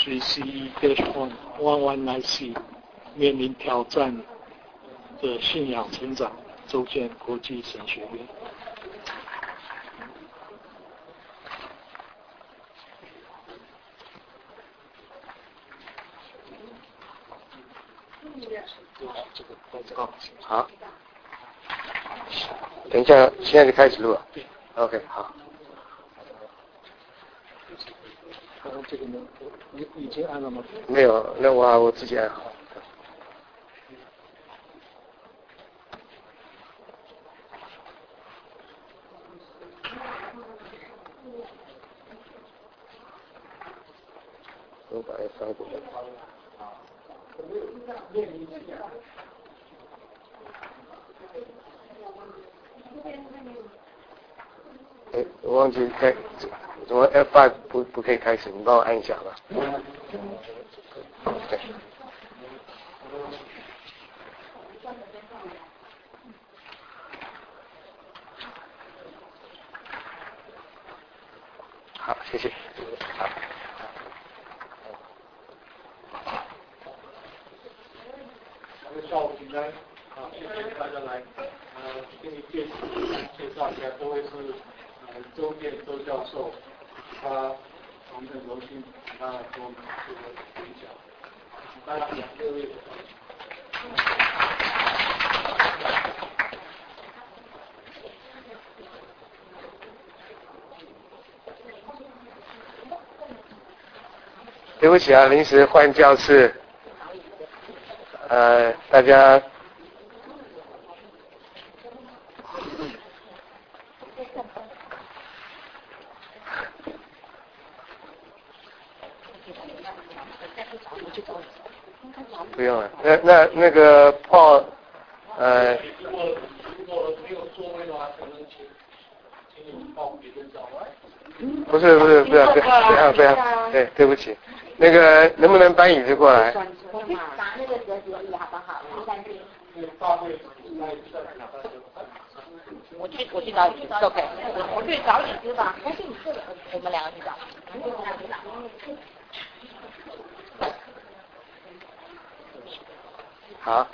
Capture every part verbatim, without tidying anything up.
Three C E dash one one one nine C 面临挑战的信仰成长，周建国际神学院。 好，等一下，现在就开始录了。OK， 好。 刚刚这个呢，你已经按了吗？ 没有，那我我自己按好。我把它翻过来。哎，我忘记开，怎么 F 五 不不可以开始？你帮我按一下吧。对。好，谢谢。好。 下午平安，啊，谢谢大家来，呃，给你介介绍一下，这位是呃周建周教授，他我们很荣幸请他来跟我们做个分享，大家两个月。 对不起啊，临时换教室。呃，大家不用了。那那那个 Paul， 呃， 如果如果没有座位的话，可能请请你们报别人找来。 不是不是不是，非常非常对，对不起。那个能不能搬椅子过来？ 拿那个折叠椅好不好？没关系。我去我去找椅子 ，OK。我去找椅子吧。但是你这个，我们两个去找。 好。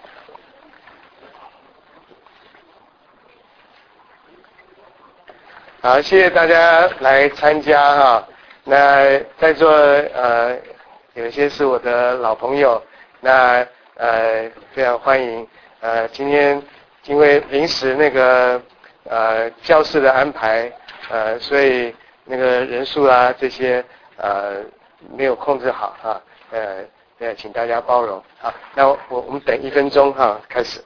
好，谢谢大家来参加哈。那在座呃有一些是我的老朋友，那呃非常欢迎。呃，今天因为临时那个呃教室的安排，呃，所以那个人数啊这些呃没有控制好哈，呃，呃请大家包容。好，那我我们等一分钟哈，开始。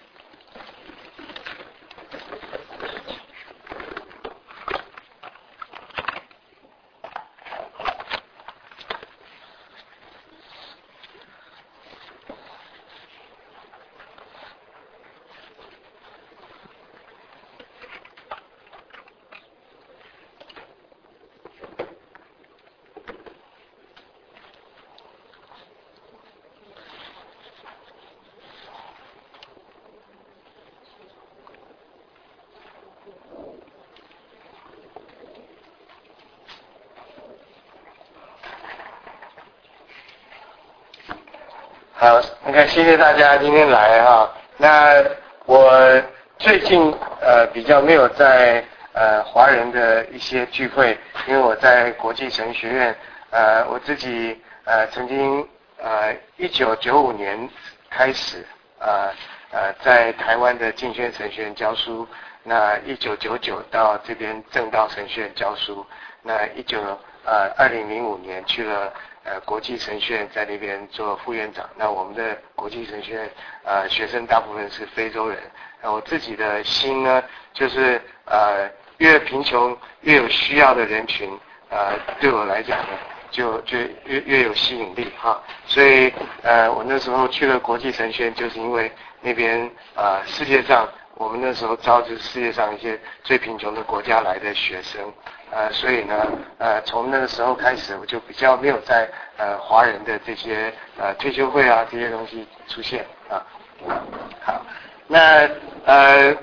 好，那个谢谢大家今天来哈。那我最近呃比较没有在呃华人的一些聚会，因为我在国际神学院，呃我自己呃曾经呃一九九五年开始呃呃在台湾的敬宣神学院教书，那一九九九到这边正道神学院教书，那一九呃二零零五年去了。呃，国际神学院在那边做副院长。那我们的国际神学院，呃，学生大部分是非洲人。那我自己的心呢，就是呃，越贫穷越有需要的人群，呃，对我来讲呢，就就越越有吸引力哈。所以呃，我那时候去了国际神学院，就是因为那边呃，世界上我们那时候招就是世界上一些最贫穷的国家来的学生。呃，所以呢，呃，从那个时候开始，我就比较没有在呃华人的这些呃退休会啊这些东西出现啊。好，那呃，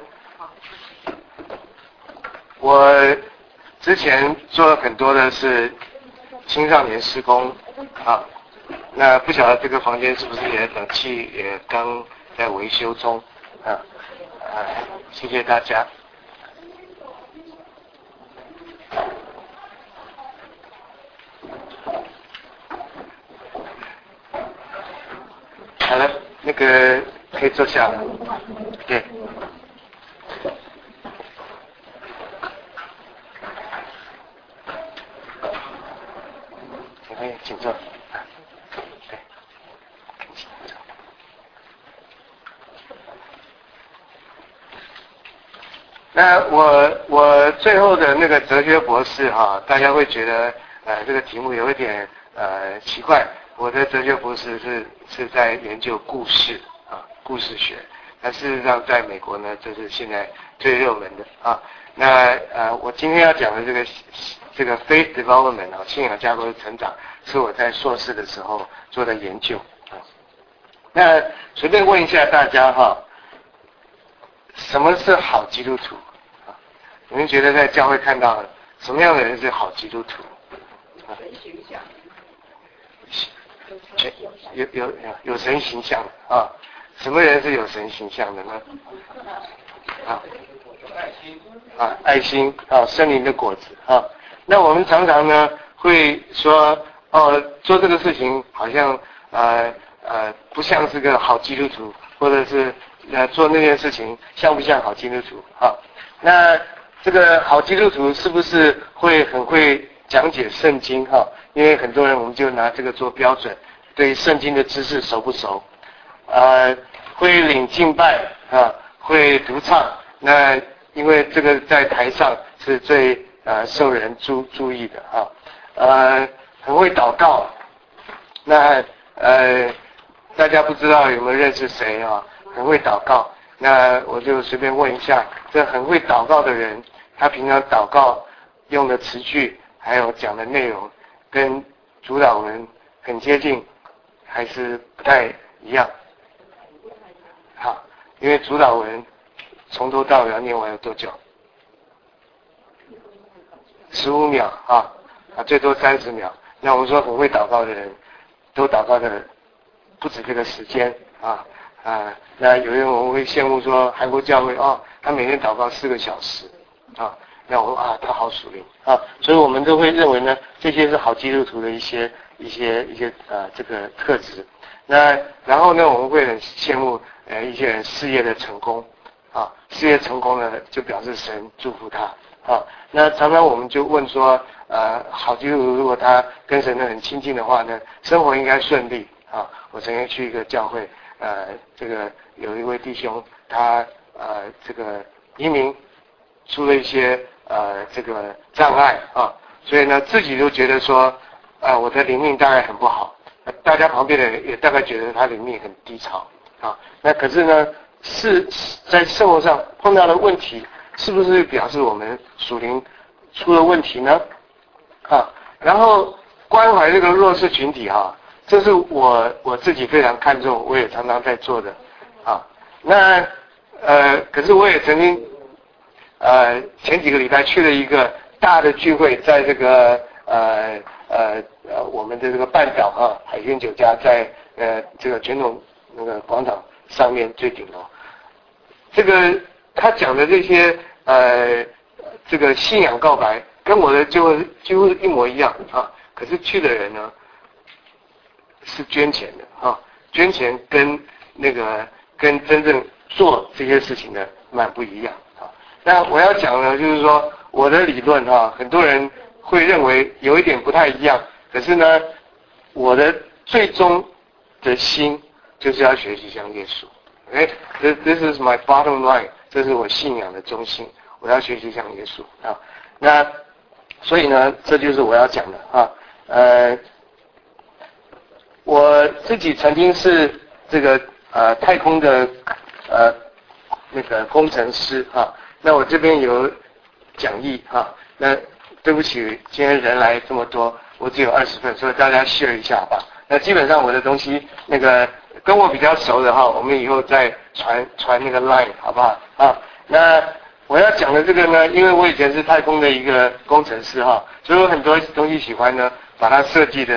我之前做了很多的是青少年施工， 好，那不晓得这个房间是不是也冷气也刚在维修中啊？啊，谢谢大家。好了，那个可以坐下了。对。请欢迎，请坐。对。那我我最后的那个哲学博士哈，大家会觉得呃这个题目有一点呃奇怪。我的哲学博士是是在研究故事啊，故事学。那事实上，在美国呢，这是现在最热门的啊。那呃，我今天要讲的这个这个 faith development 啊，信仰架构的成长，是我在硕士的时候做的研究啊。那随便问一下大家哈，什么是好基督徒啊？你们觉得在教会看到什么样的人是好基督徒？啊？有有有有神形象的啊？什么人是有神形象的呢？啊，啊，爱心啊，圣灵的果子啊。那我们常常呢会说，哦，做这个事情好像呃呃不像是个好基督徒，或者是呃做那件事情像不像好基督徒啊？那这个好基督徒是不是会很会讲解圣经哈？因为很多人我们就拿这个做标准。对圣经的知识熟不熟？呃，会领敬拜啊，会独唱。那因为这个在台上是最呃受人注注意的啊。呃，很会祷告。那呃，大家不知道有没有认识谁啊？很会祷告。那我就随便问一下，这很会祷告的人，他平常祷告用的词句，还有讲的内容，跟主导文很接近。还是不太一样，好，因为主导文从头到尾要念完有多久？十五秒啊，啊，最多三十秒。那我们说很会祷告的人，都祷告的不止这个时间啊啊。那有人我们会羡慕说韩国教会哦，他每天祷告四个小时啊。那我说啊，他好属灵啊，所以我们都会认为呢，这些是好基督徒的一些。一些一些呃这个特质，那然后呢，我们会很羡慕呃一些人事业的成功啊，事业成功呢就表示神祝福他啊。那常常我们就问说，呃，好基督徒如果他跟神很亲近的话呢，生活应该顺利啊。我曾经去一个教会，呃，这个有一位弟兄，他呃这个移民出了一些呃这个障碍啊，所以呢自己都觉得说。啊，我的灵命大概很不好，大家旁边的人也大概觉得他灵命很低潮啊。那可是呢，是在生活上碰到的问题，是不是表示我们属灵出了问题呢？啊，然后关怀这个弱势群体哈、啊，这是我我自己非常看重，我也常常在做的啊。那呃，可是我也曾经呃前几个礼拜去了一个大的聚会，在这个呃。呃呃，我们的这个半岛啊，海鲜酒家在呃这个传统那个广场上面最顶楼。这个他讲的这些呃这个信仰告白，跟我的就几乎一模一样啊。可是去的人呢是捐钱的啊，捐钱跟那个跟真正做这些事情的蛮不一样啊。那我要讲呢，就是说我的理论啊，很多人。会认为有一点不太一样，可是呢，我的最终的心就是要学习像耶稣。哎 ，this this is my bottom line， 这是我信仰的中心，我要学习像耶稣啊。那所以呢，这就是我要讲的啊。呃，我自己曾经是这个呃太空的呃那个工程师啊。那我这边有讲义啊，那。对不起，今天人来这么多，我只有二十份，所以大家 share 一下吧。那基本上我的东西，那个跟我比较熟的哈，我们以后再传传那个 line 好不好啊？那我要讲的这个呢，因为我以前是太空的一个工程师哈，所以我很多东西喜欢呢，把它设计的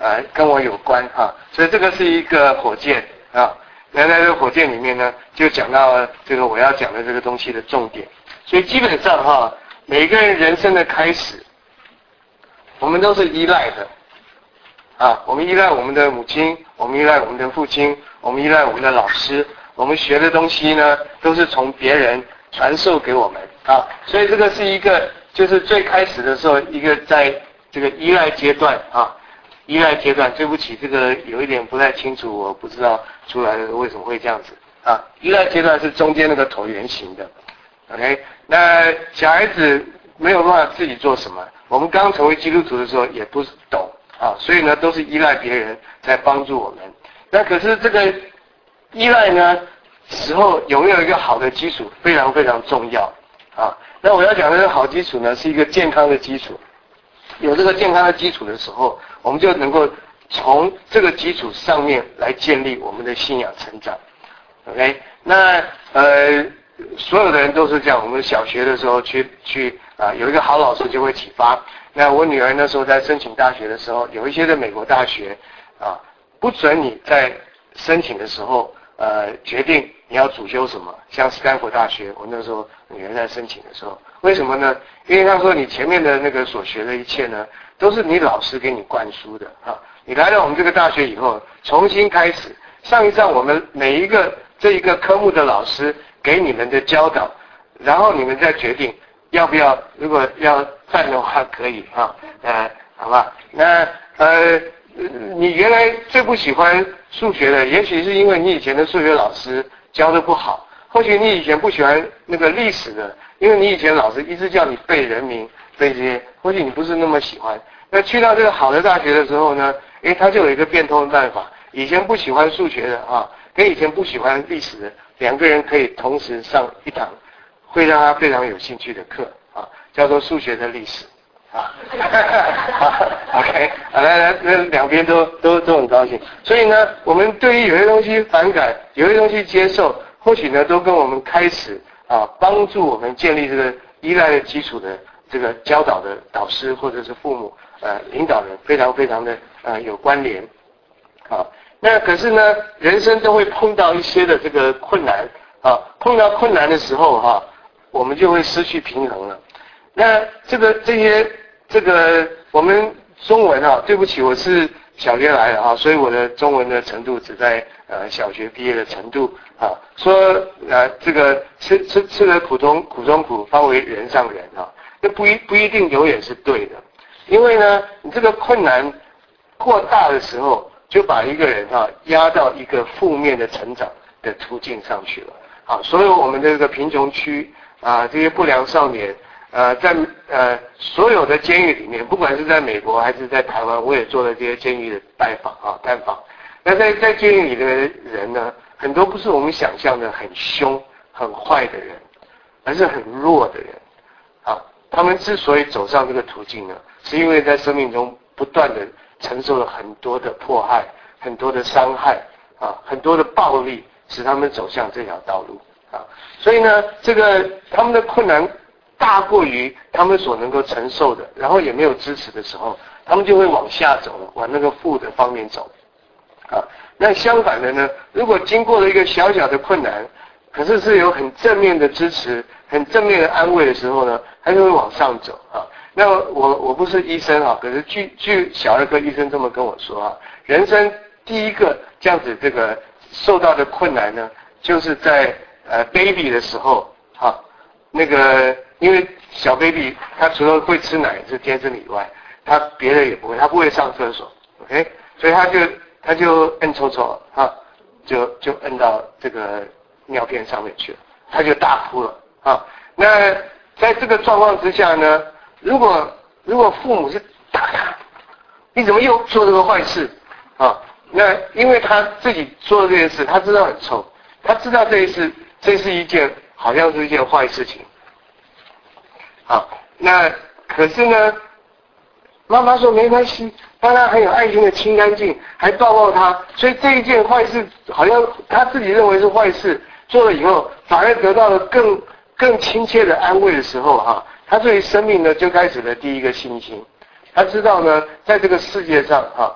呃跟我有关哈，所以这个是一个火箭啊。那在这个火箭里面呢，就讲到这个我要讲的这个东西的重点。所以基本上哈，每个人人生的开始，我们都是依赖的啊，我们依赖我们的母亲，我们依赖我们的父亲，我们依赖我们的老师，我们学的东西呢，都是从别人传授给我们啊，所以这个是一个就是最开始的时候一个在这个依赖阶段啊。依赖阶段，对不起，这个有一点不太清楚，我不知道出来的为什么会这样子啊。依赖阶段是中间那个椭圆形的 ，OK， 那小孩子没有办法自己做什么，我们刚成为基督徒的时候也不懂啊，所以呢都是依赖别人在帮助我们。那可是这个依赖呢时候有没有一个好的基础，非常非常重要啊。那我要讲的这个好基础呢，是一个健康的基础。有这个健康的基础的时候，我们就能够从这个基础上面来建立我们的信仰成长。OK， 那呃，所有的人都是这样。我们小学的时候去去啊，有一个好老师就会启发。那我女儿那时候在申请大学的时候，有一些的美国大学啊，不准你在申请的时候呃决定你要主修什么。像斯坦福大学，我那时候女儿在申请的时候，为什么呢？因为他说你前面的那个所学的一切呢，都是你老师给你灌输的啊。你来到我们这个大学以后，重新开始上一上我们每一个这一个科目的老师给你们的教导，然后你们再决定要不要，如果要办的话可以啊，呃，好吧？那呃，你原来最不喜欢数学的，也许是因为你以前的数学老师教的不好，或许你以前不喜欢那个历史的。因为你以前老师一直叫你背人名背这些，或许你不是那么喜欢。那去到这个好的大学的时候呢，诶，他就有一个变通的办法。以前不喜欢数学的啊，跟以前不喜欢历史的两个人可以同时上一堂会让他非常有兴趣的课啊，叫做数学的历史啊。OK， 啊，那那两边都都都很高兴。所以呢，我们对于有些东西反感，有些东西接受，或许呢都跟我们开始。啊，帮助我们建立这个依赖的基础的这个教导的导师或者是父母呃领导人非常非常的呃有关联。啊，那可是呢，人生都会碰到一些的这个困难啊，碰到困难的时候哈、啊，我们就会失去平衡了。那这个这些这个我们中文啊，对不起，我是小学来的啊，所以我的中文的程度只在呃小学毕业的程度啊。说呃这个吃吃吃了苦中苦中苦，方为人上人啊，那不一不一定永远是对的，因为呢，你这个困难过大的时候，就把一个人啊压到一个负面的成长的途径上去了啊。所有我们的这个贫穷区啊，这些不良少年。呃，在呃所有的监狱里面，不管是在美国还是在台湾，我也做了这些监狱的拜访啊探访。那在在监狱里的人呢，很多不是我们想象的很凶、很坏的人，而是很弱的人啊。他们之所以走上这个途径呢，是因为在生命中不断的承受了很多的迫害、很多的伤害啊、很多的暴力，使他们走向这条道路啊。所以呢，这个他们的困难。大过于他们所能够承受的，然后也没有支持的时候，他们就会往下走了，往那个负的方面走。啊，那相反的呢，如果经过了一个小小的困难，可是是有很正面的支持、很正面的安慰的时候呢，他就会往上走啊。那我我不是医生啊，可是据据小儿科医生这么跟我说啊，人生第一个这样子这个受到的困难呢，就是在呃 baby 的时候啊，那个。因为小 baby 他除了会吃奶是天生以外，他别的也不会，他不会上厕所 ，OK， 所以他就他就摁抽抽啊，就就摁到这个尿片上面去了，他就大哭了啊。那在这个状况之下呢，如果如果父母是打他，你怎么又做这个坏事啊？那因为他自己做的这件事，他知道很臭，他知道这一事这是一件好像是一件坏事情。好，那可是呢，妈妈说没关系，当他很有爱心的清干净，还抱抱他，所以这一件坏事好像他自己认为是坏事，做了以后反而得到了更更亲切的安慰的时候哈、啊，他对于生命呢就开始了第一个信心。他知道呢，在这个世界上哈、啊，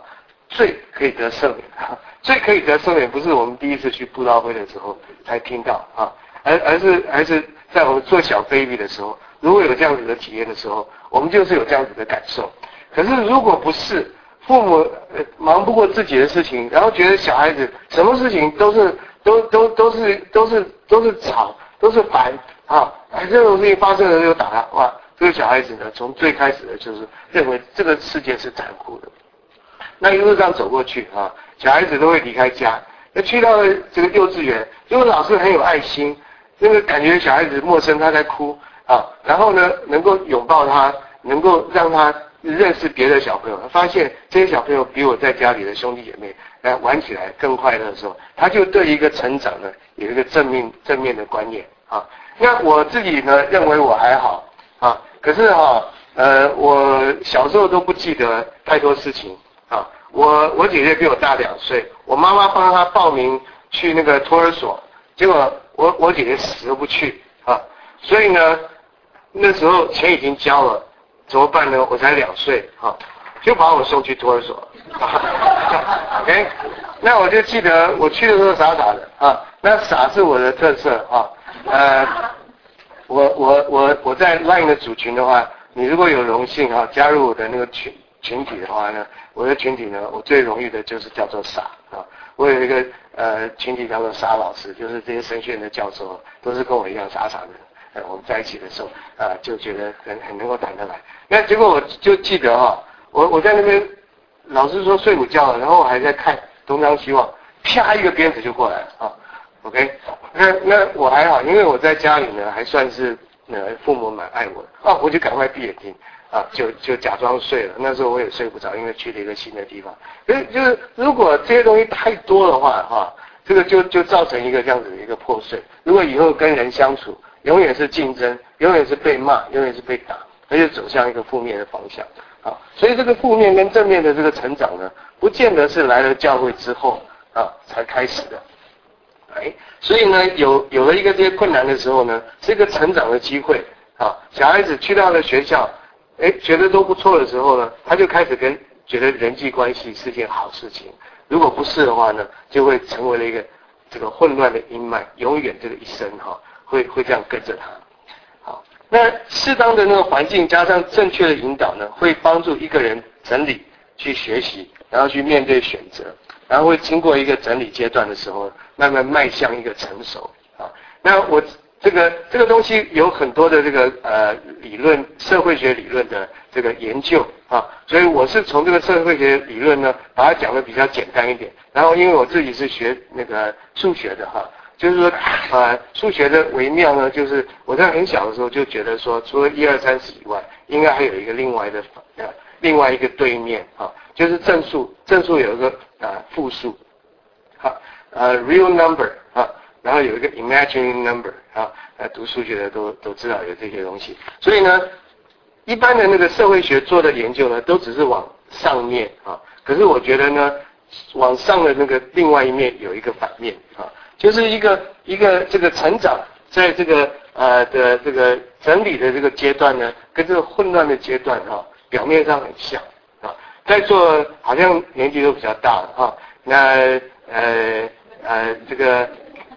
罪可以得赦免，罪可以得赦免不是我们第一次去布道会的时候才听到啊，而而是而是在我们做小 baby 的时候，如果有这样子的体验的时候，我们就是有这样子的感受。可是如果不是，父母呃忙不过自己的事情，然后觉得小孩子什么事情都是都都都是都是都是吵，都是烦啊，哎这种事情发生了就打他，哇，这个小孩子呢，从最开始的就是认为这个世界是残酷的。那一路上走过去啊，小孩子都会离开家，那去到了这个幼稚园，因为老师很有爱心，那个感觉小孩子陌生他在哭啊，然后呢能够拥抱他，能够让他认识别的小朋友，发现这些小朋友比我在家里的兄弟姐妹来玩起来更快乐的时候，他就对一个成长呢有一个正面正面的观念啊。那我自己呢认为我还好啊，可是哈、啊、呃我小时候都不记得太多事情啊。我我姐姐比我大两岁，我妈妈帮她报名去那个托儿所，结果我我姐姐死都不去啊，所以呢那时候钱已经交了。怎么办呢？我才两岁啊，就把我送去托儿所。OK， 那我就记得我去的时候傻傻的啊，那傻是我的特色啊。呃，我我我我在 Line 的组群的话，你如果有荣幸啊加入我的那个群群体的话呢，我的群体呢，我最荣誉的就是叫做傻啊。我有一个呃群体叫做傻老师，就是这些神学院的教授都是跟我一样傻傻的。呃，我们在一起的时候，啊、呃，就觉得很很能够谈得来。那结果我就记得哈、哦，我我在那边，老师说睡午觉了，然后我还在看东张西望，啪一个鞭子就过来了啊。OK， 那那我还好，因为我在家里呢还算是呃父母蛮爱我的啊，我就赶快闭眼睛啊，就就假装睡了。那时候我也睡不着，因为去了一个新的地方。可是就是如果这些东西太多的话哈、啊，这个就就造成一个这样子的一个破碎。如果以后跟人相处，永远是竞争，永远是被骂，永远是被打，而且走向一个负面的方向。啊，所以这个负面跟正面的这个成长呢，不见得是来了教会之后啊才开始的。哎，所以呢，有有了一个这些困难的时候呢，是一个成长的机会啊。小孩子去到了学校，哎，觉得都不错的时候呢，他就开始跟觉得人际关系是件好事情。如果不是的话呢，就会成为了一个这个混乱的阴霾，永远这个一生哈、啊。会会这样跟着他，好，那适当的那个环境加上正确的引导呢，会帮助一个人整理、去学习，然后去面对选择，然后会经过一个整理阶段的时候，慢慢迈向一个成熟啊。那我这个这个东西有很多的这个呃理论，社会学理论的这个研究啊，所以我是从这个社会学理论呢，把它讲的比较简单一点。然后因为我自己是学那个数学的哈。就是说，呃，数学的微妙呢，就是我在很小的时候就觉得说，除了一二三四以外，应该还有一个另外的呃另外一个对面啊，就是正数，正数有一个呃负数，好，呃 real number 啊，然后有一个 imaginary number 啊，呃读数学的都都知道有这些东西，所以呢，一般的那个社会学做的研究呢，都只是往上面啊，可是我觉得呢，往上的那个另外一面有一个反面啊。就是一个一个这个成长，在这个呃的这个整理的这个阶段呢，跟这个混乱的阶段哈、啊，表面上很像啊。在座好像年纪都比较大了哈、啊，那呃呃这个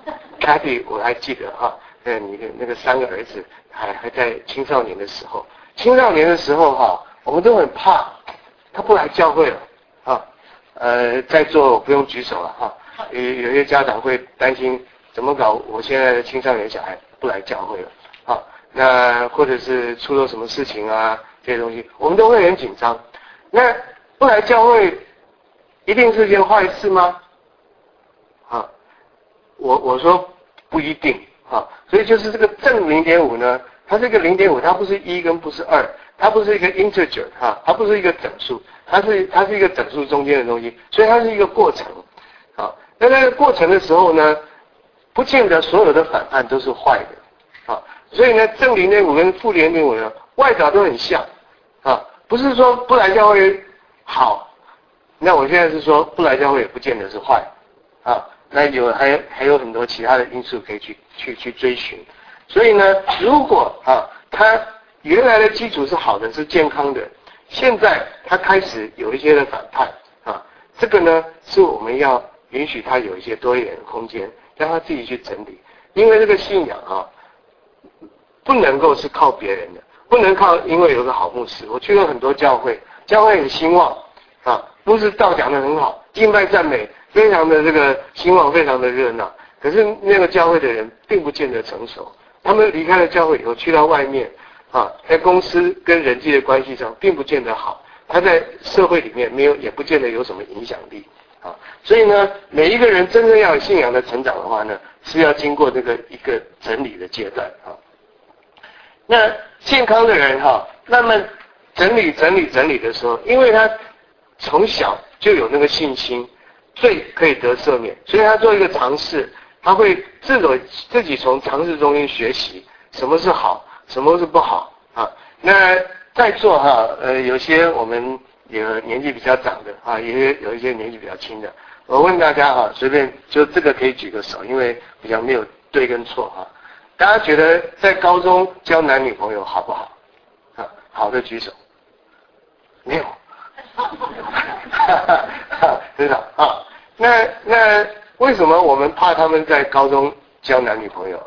Kathy 我还记得哈，那你的那个三个儿子还还在青少年的时候，青少年的时候哈、啊，我们都很怕他不来教会了啊，呃在座我不用举手了哈。有有些家长会担心怎么搞，我现在的青少年小孩不来教会了，啊，那或者是出了什么事情啊，这些东西，我们都会很紧张。那不来教会，一定是件坏事吗？啊，我我说不一定啊，所以就是这个正零点五呢，它是一个零点五，它不是一跟不是二，它不是一个 integer 啊，它不是一个整数，它是它是一个整数中间的东西，所以它是一个过程。啊，那那个过程的时候呢，不见得所有的反叛都是坏的，啊，所以呢，正零点五跟负零点五呢，外表都很像，啊，不是说不来教会好，那我现在是说不来教会也不见得是坏，啊，那有还还有很多其他的因素可以去去去追寻，所以呢，如果啊，他原来的基础是好的，是健康的，现在他开始有一些的反叛，啊。 这个呢是我们要允许他有一些多一点的空间，让他自己去整理。因为这个信仰啊，不能够是靠别人的，不能靠因为有个好牧师。我去了很多教会，教会很兴旺啊，牧师道讲得很好，敬拜赞美非常的这个兴旺，非常的热闹。可是那个教会的人并不见得成熟，他们离开了教会以后，去到外面啊，在公司跟人际的关系上并不见得好，他在社会里面没有，也不见得有什么影响力啊。所以呢，每一个人真正要有信仰的成长的话呢，是要经过这个一个整理的阶段啊。那健康的人哈、啊，慢慢整理整理整理的时候，因为他从小就有那个信心，罪可以得赦免，所以他做一个尝试，他会自己自己从尝试中间学习什么是好，什么是不好啊。那在座哈、啊，呃，有些我们有年纪比较长的啊，也有一些年纪比较轻的。我问大家哈、啊，随便就这个可以举个手，因为比较没有对跟错哈、啊。大家觉得在高中交男女朋友好不好？啊，好的举手。没有。真的啊？那那为什么我们怕他们在高中交男女朋友？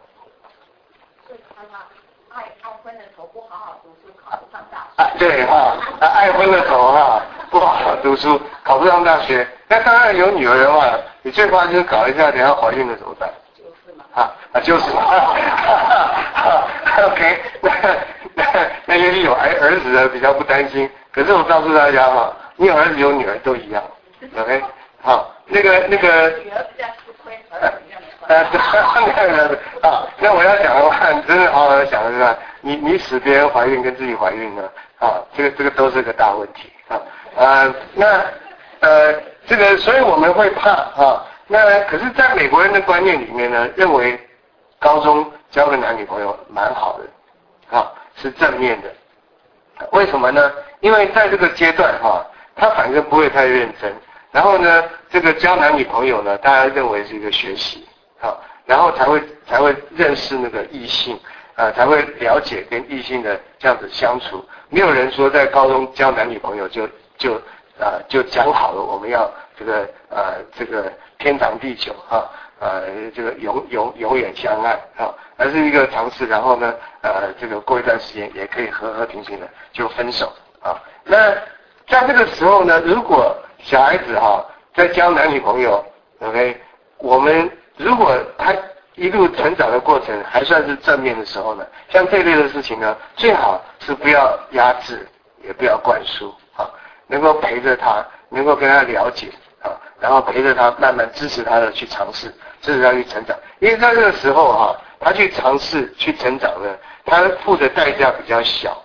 爱爱昏了头，不好好读书，考不上大学。 啊，对哈、啊，爱昏了头哈、啊，不好好读书，考不上大学。那当然有女儿的话，你最怕就是搞一下，等下怀孕了怎么办？ 就是嘛。 啊啊，就是嘛。OK， 那那那也许有儿儿子的比较不担心，可是我告诉大家哈，你有儿子有女儿都一样。OK， 好，那个那个。 女儿比较吃亏，儿子比较没关系。 啊，那我要讲的话，你真的好好想一下，你你使别人怀孕跟自己怀孕呢，啊，这个这个都是个大问题啊。呃，那呃，这个所以我们会怕啊。那可是在美国人的观念里面呢，认为高中交个男女朋友蛮好的，啊，是正面的。为什么呢？因为在这个阶段哈、啊，他反正不会太认真。然后呢，这个交男女朋友呢，大家认为是一个学习，好，然后才会才会认识那个异性，啊、呃，才会了解跟异性的这样子相处。没有人说在高中交男女朋友就就啊、呃、就讲好了，我们要这个呃这个天长地久啊，呃这个永永永远相爱啊，而是一个尝试，然后呢呃这个过一段时间也可以和和平平的就分手啊。那在这个时候呢，如果小孩子哈、啊，在交男女朋友 ，OK， 我们如果他一路成长的过程还算是正面的时候呢，像这类的事情呢，最好是不要压制，也不要灌输啊，能够陪着他，能够跟他了解啊，然后陪着他慢慢支持他的去尝试，支持他去成长。因为在这个时候哈、啊，他去尝试去成长呢，他付的代价比较小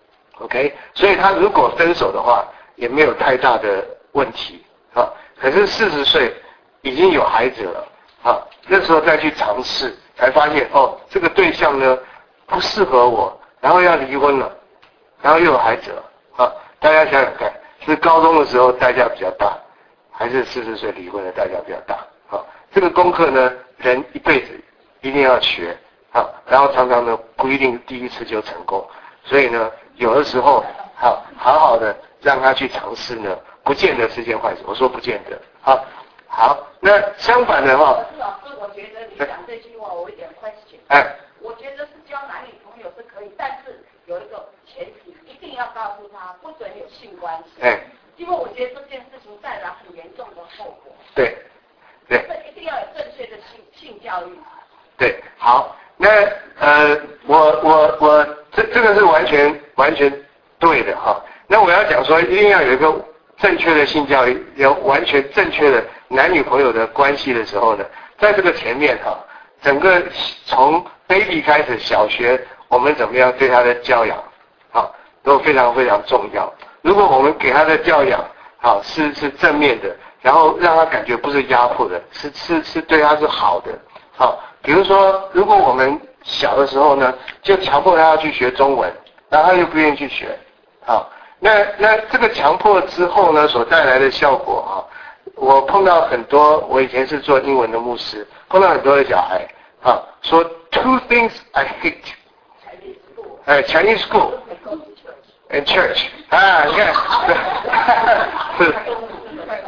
，OK， 所以他如果分手的话，也没有太大的问题啊，可是四十岁已经有孩子了啊，那时候再去尝试，才发现哦，这个对象呢不适合我，然后要离婚了，然后又有孩子了啊，大家想想看，是高中的时候代价比较大，还是四十岁离婚的代价比较大啊？这个功课呢，人一辈子一定要学啊，然后常常呢不一定第一次就成功，所以呢，有的时候好好好的让他去尝试呢。不见得是件坏事，我说不见得。好，好，那相反的话， 老师，我觉得你讲这句话，我有点 question。 哎， 我觉得是交男女朋友是可以，但是有一个前提，一定要告诉他不准有性关系。 哎， 因为我觉得这件事情带来很严重的后果。 对，对， 一定要有正确的性性教育。 对，好，那呃，我我我这这个是完全完全对的哈。那我要讲说，一定要有一个正确的性教育，有完全正确的男女朋友的关系的时候呢，在这个前面哈，整个从 baby 开始，小学我们怎么样对他的教养，好，都非常非常重要。如果我们给他的教养，好是是正面的，然后让他感觉不是压迫的，是是是对他是好的，好，比如说，如果我们小的时候呢，就强迫他要去学中文，然后他又不愿意去学，好。那那这个强迫之后呢，所带来的效果啊，我碰到很多，我以前是做英文的牧师，碰到很多的小孩啊，说 two things I hate， 哎 ，Chinese school and church， 啊，你看，是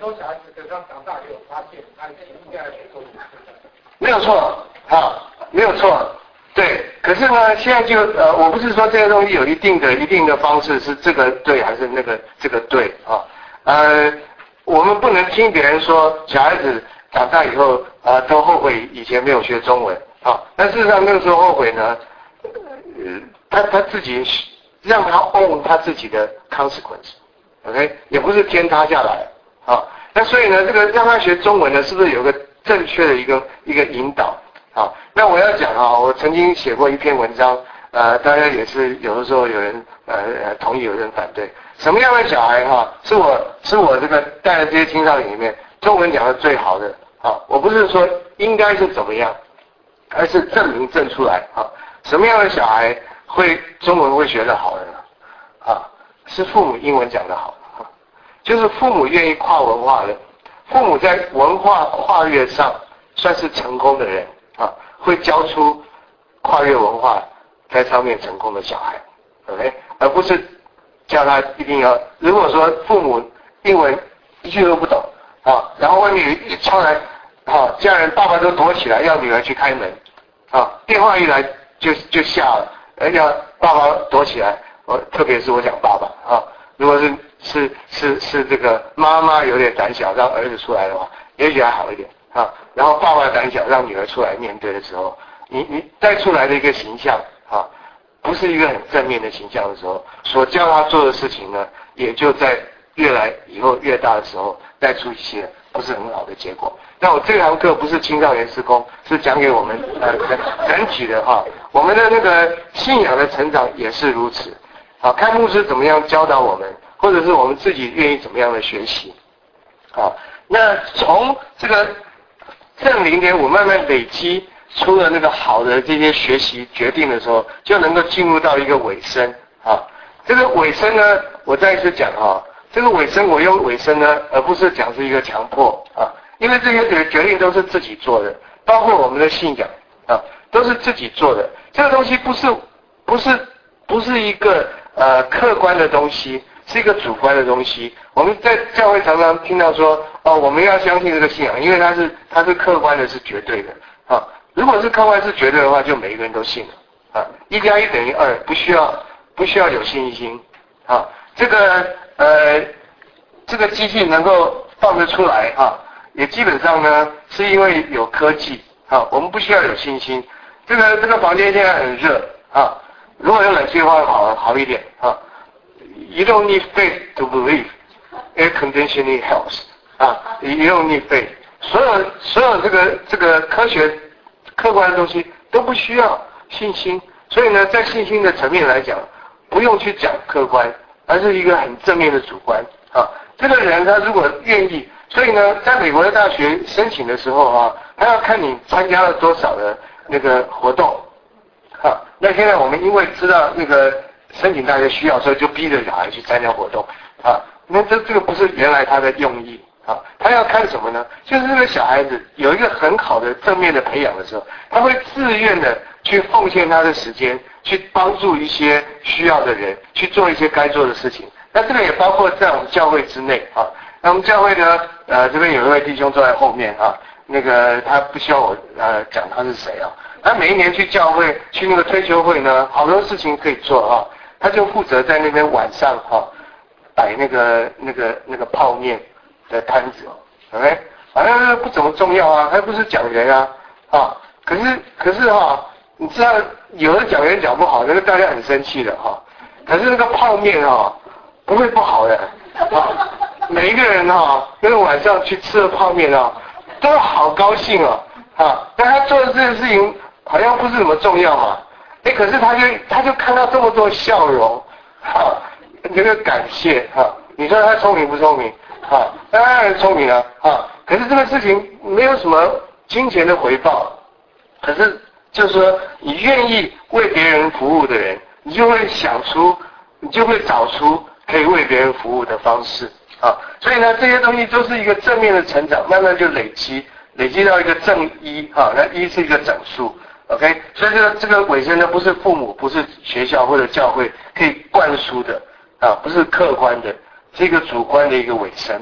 多小孩子可能长大以后发现，他应该去做。 没有错，啊，没有错，对。可是呢，现在就呃，我不是说这些东西有一定的一定的方式是这个对还是那个这个对啊，呃，我们不能听别人说小孩子长大以后啊、呃、都后悔以前没有学中文啊，但事实上那个时候后悔呢，呃，他他自己让他 own 他自己的 consequence，OK， 也不是天塌下来啊。那所以呢，这个让他学中文呢，是不是有个正确的一个一个引导？好，那我要讲啊，我曾经写过一篇文章，呃，当然也是有的时候有人呃呃同意，有人反对。什么样的小孩哈、啊，是我是我这个带的这些青少年里面中文讲的最好的？啊，我不是说应该是怎么样，而是证明证出来啊。什么样的小孩会中文会学得好的呢？啊，是父母英文讲得好，啊，就是父母愿意跨文化的，父母在文化跨越上算是成功的人。啊，会教出跨越文化在上面成功的小孩 ，OK， 而不是叫他一定要。如果说父母英文一句都不懂啊，然后外面一敲来，啊，家人爸爸都躲起来要女儿去开门，啊，电话一来就就吓了，哎呀，爸爸躲起来，我特别是我讲爸爸啊，如果是是是是这个妈妈有点胆小，让儿子出来的话，也许还好一点。啊，然后爸爸胆小让女儿出来面对的时候，你你带出来的一个形象啊，不是一个很正面的形象的时候，所教他做的事情呢，也就在越来以后越大的时候带出一些不是很好的结果。那我这堂课不是青少年事工，是讲给我们呃整体的哈，我们的那个信仰的成长也是如此。好，看牧师怎么样教导我们，或者是我们自己愿意怎么样的学习。好，那从这个正零点五慢慢累积出了那个好的这些学习决定的时候，就能够进入到一个尾声啊。这个尾声呢，我再一次讲啊，这个尾声我用尾声呢，而不是讲是一个强迫啊，因为这些决决定都是自己做的，包括我们的信仰啊，都是自己做的。这个东西不是不是不是一个呃客观的东西。是一个主观的东西，我们在教会常常听到说，哦，我们要相信这个信仰，因为它是它是客观的，是绝对的啊。如果是客观是绝对的话，就每一个人都信了啊。一加一等于二，不需要不需要有信心啊。这个呃，这个机器能够放得出来啊，也基本上呢是因为有科技啊，我们不需要有信心。这个这个房间现在很热啊，如果有冷气的话好好一点啊。You don't need faith to believe. Air conditioning helps. 啊 ，You don't need faith. 所有所有这个这个科学客观的东西都不需要信心，所以呢，在信心的层面来讲，不用去讲客观，而是一个很正面的主观啊。这个人他如果愿意，所以呢，在美国的大学申请的时候啊，他要看你参加了多少的那个活动啊。那现在我们因为知道那个。申请大学需要，所以就逼着小孩去参加活动啊。那这这个不是原来他的用意啊。他要看什么呢？就是这个小孩子有一个很好的正面的培养的时候，他会自愿的去奉献他的时间，去帮助一些需要的人，去做一些该做的事情。那这个也包括在我们教会之内啊。那我们教会呢，呃，这边有一位弟兄坐在后面啊，那个他不需要我呃讲他是谁啊。他每一年去教会，去那个推修会呢，好多事情可以做啊。他就负责在那边晚上哈、啊、摆那个那个那个泡面的摊子 ，OK， 反正不怎么重要啊，他不是讲人啊啊，可是可是哈、啊，你知道有的讲人讲不好，那个大家很生气的哈、啊，可是那个泡面啊不会不好的啊，每一个人哈、啊，那个晚上去吃了泡面啊，都好高兴啊啊，但他做的这件事情好像不是怎么重要嘛。哎，可是他就他就看到这么多笑容，哈，这个感谢哈，你说他聪明不聪明？哈，当然聪明啊，哈。可是这个事情没有什么金钱的回报，可是就是说你愿意为别人服务的人，你就会想出，你就会找出可以为别人服务的方式啊。所以呢，这些东西都是一个正面的成长，慢慢就累积，累积到一个正一啊，那一是一个整数。OK， 所以这个这个尾声呢，不是父母，不是学校或者教会可以灌输的啊，不是客观的，是一个主观的一个尾声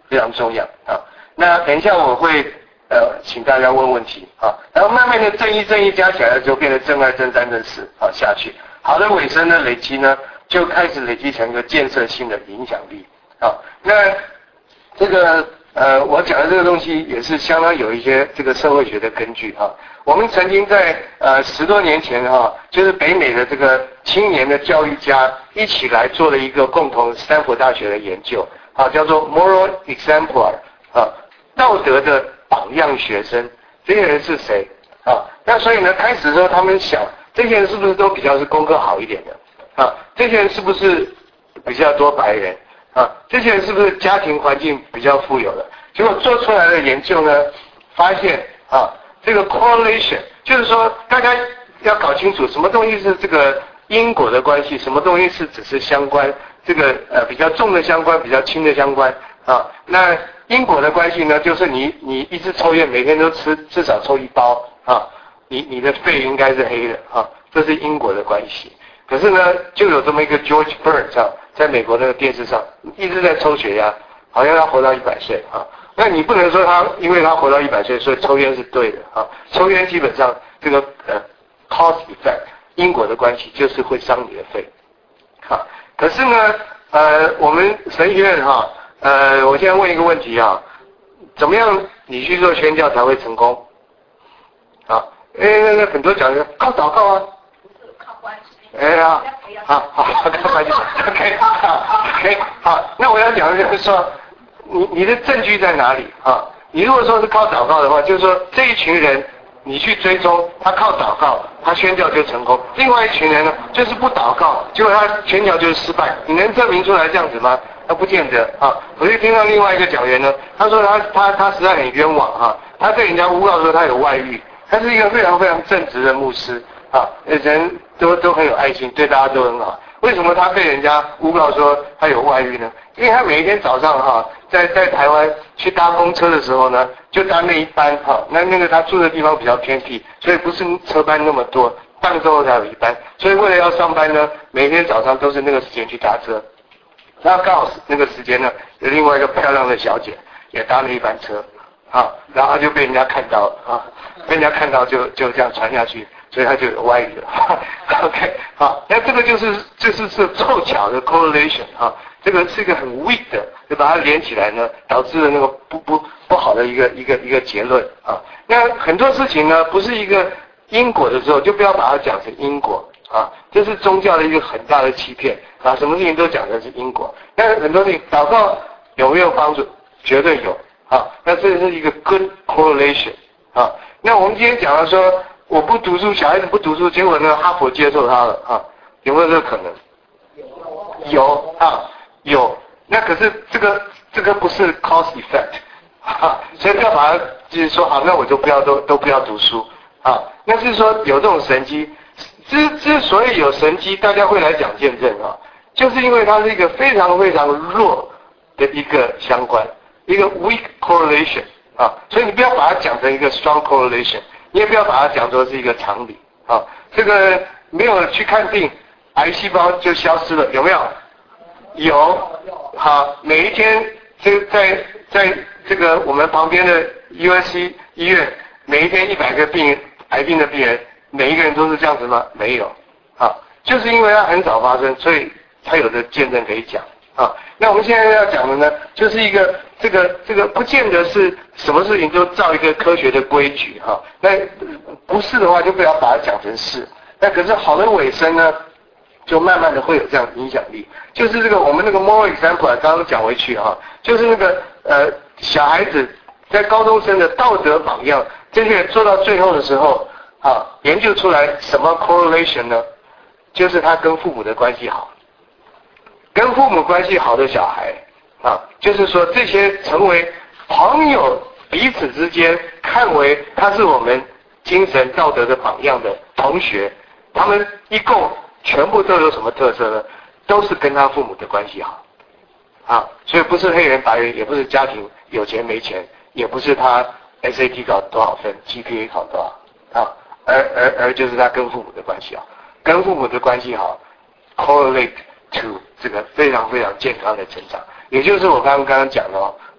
非常重要啊。那等一下我会呃请大家问问题啊，然后慢慢的正一正一加起来之后变成正二正三正四啊下去，好的尾声呢累积呢就开始累积成一个建设性的影响力啊。那这个呃我讲的这个东西也是相当有一些这个社会学的根据哈、啊。我们曾经在呃十多年前哈、啊，就是北美的这个青年的教育家一起来做了一个共同斯坦福大学的研究啊，叫做 moral exemplar 啊，道德的榜样学生。这些人是谁啊？那所以呢，开始的时候他们想，这些人是不是都比较是功课好一点的啊？这些人是不是比较多白人啊？这些人是不是家庭环境比较富有的？结果做出来的研究呢，发现啊，这个 correlation 就是说，大家要搞清楚什么东西是这个因果的关系，什么东西是只是相关，这个呃比较重的相关，比较轻的相关啊。那因果的关系呢，就是你你一直抽烟，每天都吃至少抽一包啊，你你的肺应该是黑的啊，这是因果的关系。可是呢，就有这么一个 George Burns 啊，在美国那个电视上一直在抽血压，好像他活到一百岁啊。那你不能说他因为他活到一百岁，所以抽烟是对的啊。抽烟基本上这个呃 cause effect 因果的关系就是会伤你的肺。好，可是呢，呃，我们神学院哈。呃，我现在问一个问题啊，怎么样你去做宣教才会成功？啊，哎，那个很多讲的靠祷告啊， 不是靠关系。 哎呀，好好靠关系 ，OK， 好 ，OK， 好，那我要讲的就是说，你你的证据在哪里啊？你如果说是靠祷告的话，就是说这一群人你去追踪，他靠祷告，他宣教就成功；另外一群人呢，就是不祷告，结果他宣教就是失败。你能证明出来这样子吗？他不见得啊！我就听到另外一个讲员呢，他说他他他实在很冤枉哈、啊，他被人家诬告说他有外遇，他是一个非常非常正直的牧师啊，人都都很有爱心，对大家都很好。为什么他被人家诬告说他有外遇呢？因为他每一天早上哈、啊，在在台湾去搭公车的时候呢，就搭那一班哈、啊，那那个他住的地方比较偏僻，所以不是车班那么多，半个钟头才有一班，所以为了要上班呢，每天早上都是那个时间去搭车。那刚好那个时间呢，有另外一个漂亮的小姐也搭了一班车，啊，然后就被人家看到啊，被人家看到就就这样传下去，所以他就有外遇了。OK， 好，那这个就是就是是凑巧的 correlation 啊，这个是一个很 weak 的，就把它连起来呢，导致了那个不不不好的一个一个一个结论啊。那很多事情呢，不是一个因果的时候，就不要把它讲成因果。啊，这是宗教的一个很大的欺骗啊！什么事情都讲的是因果，但是很多事情祷告有没有帮助？绝对有啊！那这是一个 good correlation 啊。那我们今天讲了说，我不读书，小孩子不读书，结果呢，哈佛接受他了啊？有没有这个可能？有啊，有。那可是这个这个不是 cause effect 啊，所以不要把它就是说好，那我就不要都都不要读书啊。那是说有这种神迹。之之所以有神迹，大家会来讲见证啊，就是因为它是一个非常非常弱的一个相关，一个 weak correlation 啊，所以你不要把它讲成一个 strong correlation， 你也不要把它讲作是一个常理啊。这个没有去看病，癌细胞就消失了，有没有？有。好，每一天这在在这个我们旁边的 U S C 医院，每一天一百个病人，癌病的病人。每一个人都是这样子吗？没有，啊，就是因为它很少发生，所以才有的见证可以讲啊。那我们现在要讲的呢，就是一个这个这个不见得是什么事情都照一个科学的规矩哈、啊。那不是的话，就不要把它讲成是。那可是好的尾声呢，就慢慢的会有这样的影响力。就是这个我们那个 moral example 刚刚讲回去哈、啊，就是那个呃小孩子在高中生的道德榜样，这些做到最后的时候。啊，研究出来什么 correlation 呢？就是他跟父母的关系好，跟父母关系好的小孩啊，就是说这些成为朋友，彼此之间看为他是我们精神道德的榜样的同学，他们一共全部都有什么特色呢？都是跟他父母的关系好啊，所以不是黑人白人，也不是家庭有钱没钱，也不是他 S A T 考多少分 ，G P A 考多少啊。而而而就是他跟父母的关系好，跟父母的关系好 ，correlate to 这个非常非常健康的成长，也就是我刚刚刚刚讲的哦，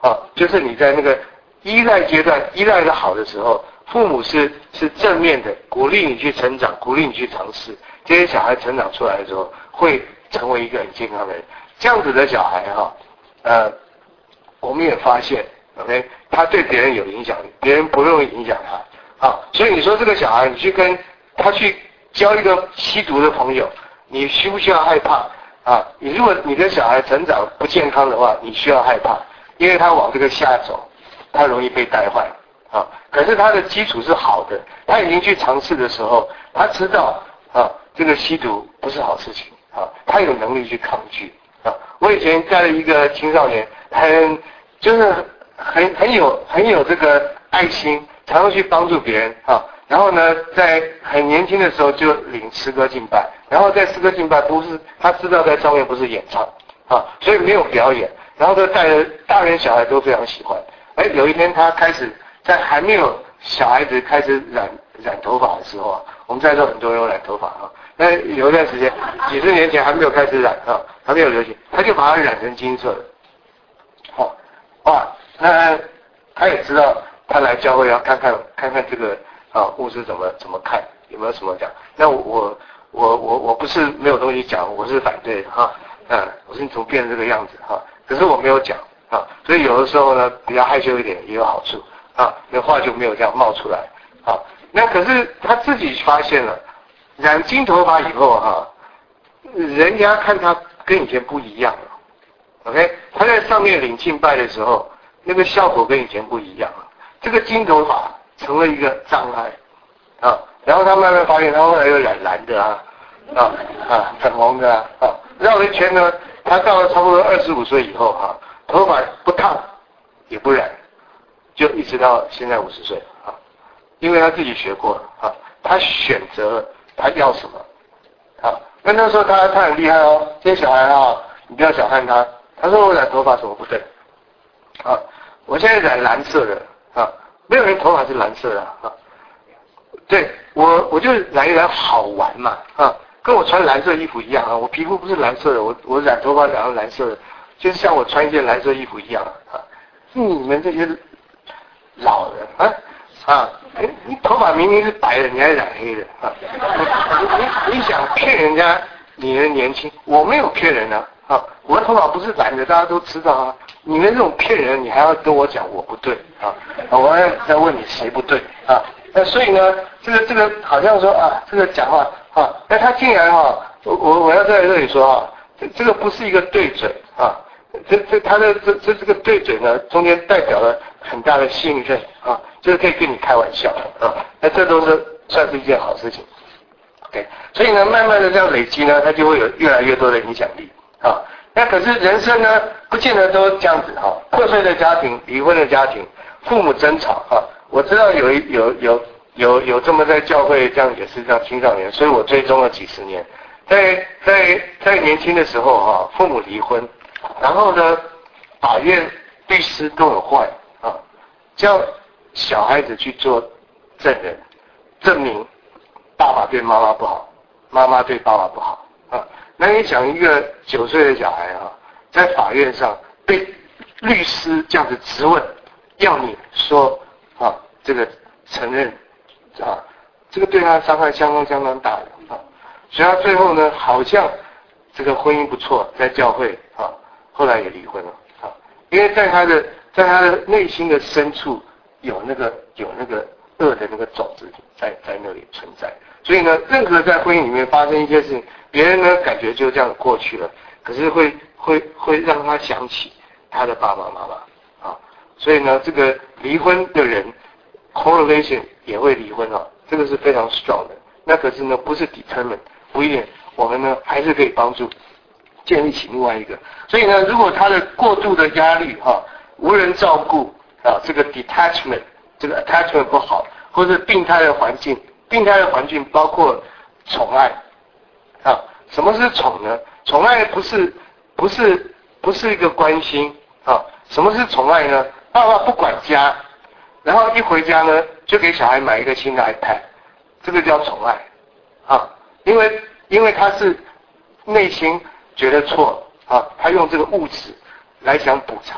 啊，就是你在那个依赖阶段，依赖的好的时候，父母是是正面的，鼓励你去成长，鼓励你去尝试。这些小孩成长出来的时候，会成为一个很健康的人。这样子的小孩哈，呃，我们也发现 ，OK， 他对别人有影响力，别人不容易影响他。啊，所以你说这个小孩，你去跟他去交一个吸毒的朋友，你需不需要害怕？啊，你如果你的小孩成长不健康的话，你需要害怕，因为他往这个下走，他容易被带坏。啊，可是他的基础是好的，他已经去尝试的时候，他知道啊，这个吸毒不是好事情啊，他有能力去抗拒啊。我以前带了一个青少年，很就是很很有很有这个爱心，常常去帮助别人啊。然后呢，在很年轻的时候就领诗歌敬拜，然后在诗歌敬拜不是他知道在上面不是演唱啊，所以没有表演，然后就带着大人小孩都非常喜欢。哎，有一天他开始在还没有小孩子开始染染头发的时候啊，我们在座很多人有染头发啊，那有一段时间几十年前还没有开始染啊，还没有流行，他就把它染成金色的，好、哦，哇，那他也知道他来教会要看看看看这个。啊，牧师怎么怎么看？有没有什么讲？那我我我我不是没有东西讲，我是反对的哈。嗯，我说你怎么变成这个样子哈？可是我没有讲啊，所以有的时候呢，比较害羞一点也有好处啊，那话就没有这样冒出来啊。那可是他自己发现了，染金头发以后哈，人家看他跟以前不一样了。OK， 他在上面领敬拜的时候，那个效果跟以前不一样了。这个金头发成了一个障碍啊，然后他慢慢发现，他后来又染蓝的啊，啊啊粉红的啊，啊绕了一圈呢，他到了差不多二十五岁以后哈、啊，头发不烫也不染，就一直到现在五十岁啊，因为他自己学过了啊，他选择他要什么啊，那那时候他他很厉害哦，这些小孩啊，你不要小看他，他说我染头发什么不对啊，我现在染蓝色的啊。没有人头发是蓝色的啊，对我我就染一染好玩嘛啊，跟我穿蓝色衣服一样啊，我皮肤不是蓝色的，我我染头发染成蓝色的，就是像我穿一件蓝色衣服一样啊。你们这些老人啊啊，你头发明明是白的，你还染黑的啊？你你想骗人家你的年轻，我没有骗人啊啊，我的头发不是蓝的，大家都知道啊。你们这种骗人，你还要跟我讲我不对啊？我还要再问你谁不对啊？那所以呢，这个这个好像说啊，这个讲话啊，那他竟然哈、啊，我我我要在这里说啊，这这个不是一个对嘴啊，这这他的这这这个对嘴呢，中间代表了很大的信任啊，就是可以跟你开玩笑啊，那这都是算是一件好事情。OK， 所以呢，慢慢的这样累积呢，它就会有越来越多的影响力啊。那可是人生呢，不见得都这样子哈、啊。破碎的家庭、离婚的家庭、父母争吵啊，我知道有一有有有有这么在教会这样也是这样青少年，所以我追踪了几十年。在在在年轻的时候哈、啊，父母离婚，然后呢，法院律师都很坏啊，叫小孩子去做证人，证明爸爸对妈妈不好，妈妈对爸爸不好啊。那你想一个九岁的小孩啊，在法院上被律师这样子质问，要你说啊，这个承认啊，这个对他伤害相当相当大的啊，所以他最后呢，好像这个婚姻不错，在教会啊，后来也离婚了啊，因为在他的在他的内心的深处有那个有那个恶的那个种子在在那里存在，所以呢，任何在婚姻里面发生一些事情。别人呢感觉就这样过去了，可是会会会让他想起他的爸爸妈妈啊，所以呢，这个离婚的人 correlation 也会离婚啊，这个是非常 strong 的。那可是呢，不是 determine， 不一定，我们呢还是可以帮助建立起另外一个。所以呢，如果他的过度的压力哈、啊，无人照顾啊，这个 detachment， 这个 attachment 不好，或者病态的环境，病态的环境包括宠爱。啊，什么是宠呢？宠爱不是不是不是一个关心啊。什么是宠爱呢？爸爸不管家，然后一回家呢，就给小孩买一个新的 iPad， 这个叫宠爱啊。因为因为他是内心觉得错啊，他用这个物质来想补偿，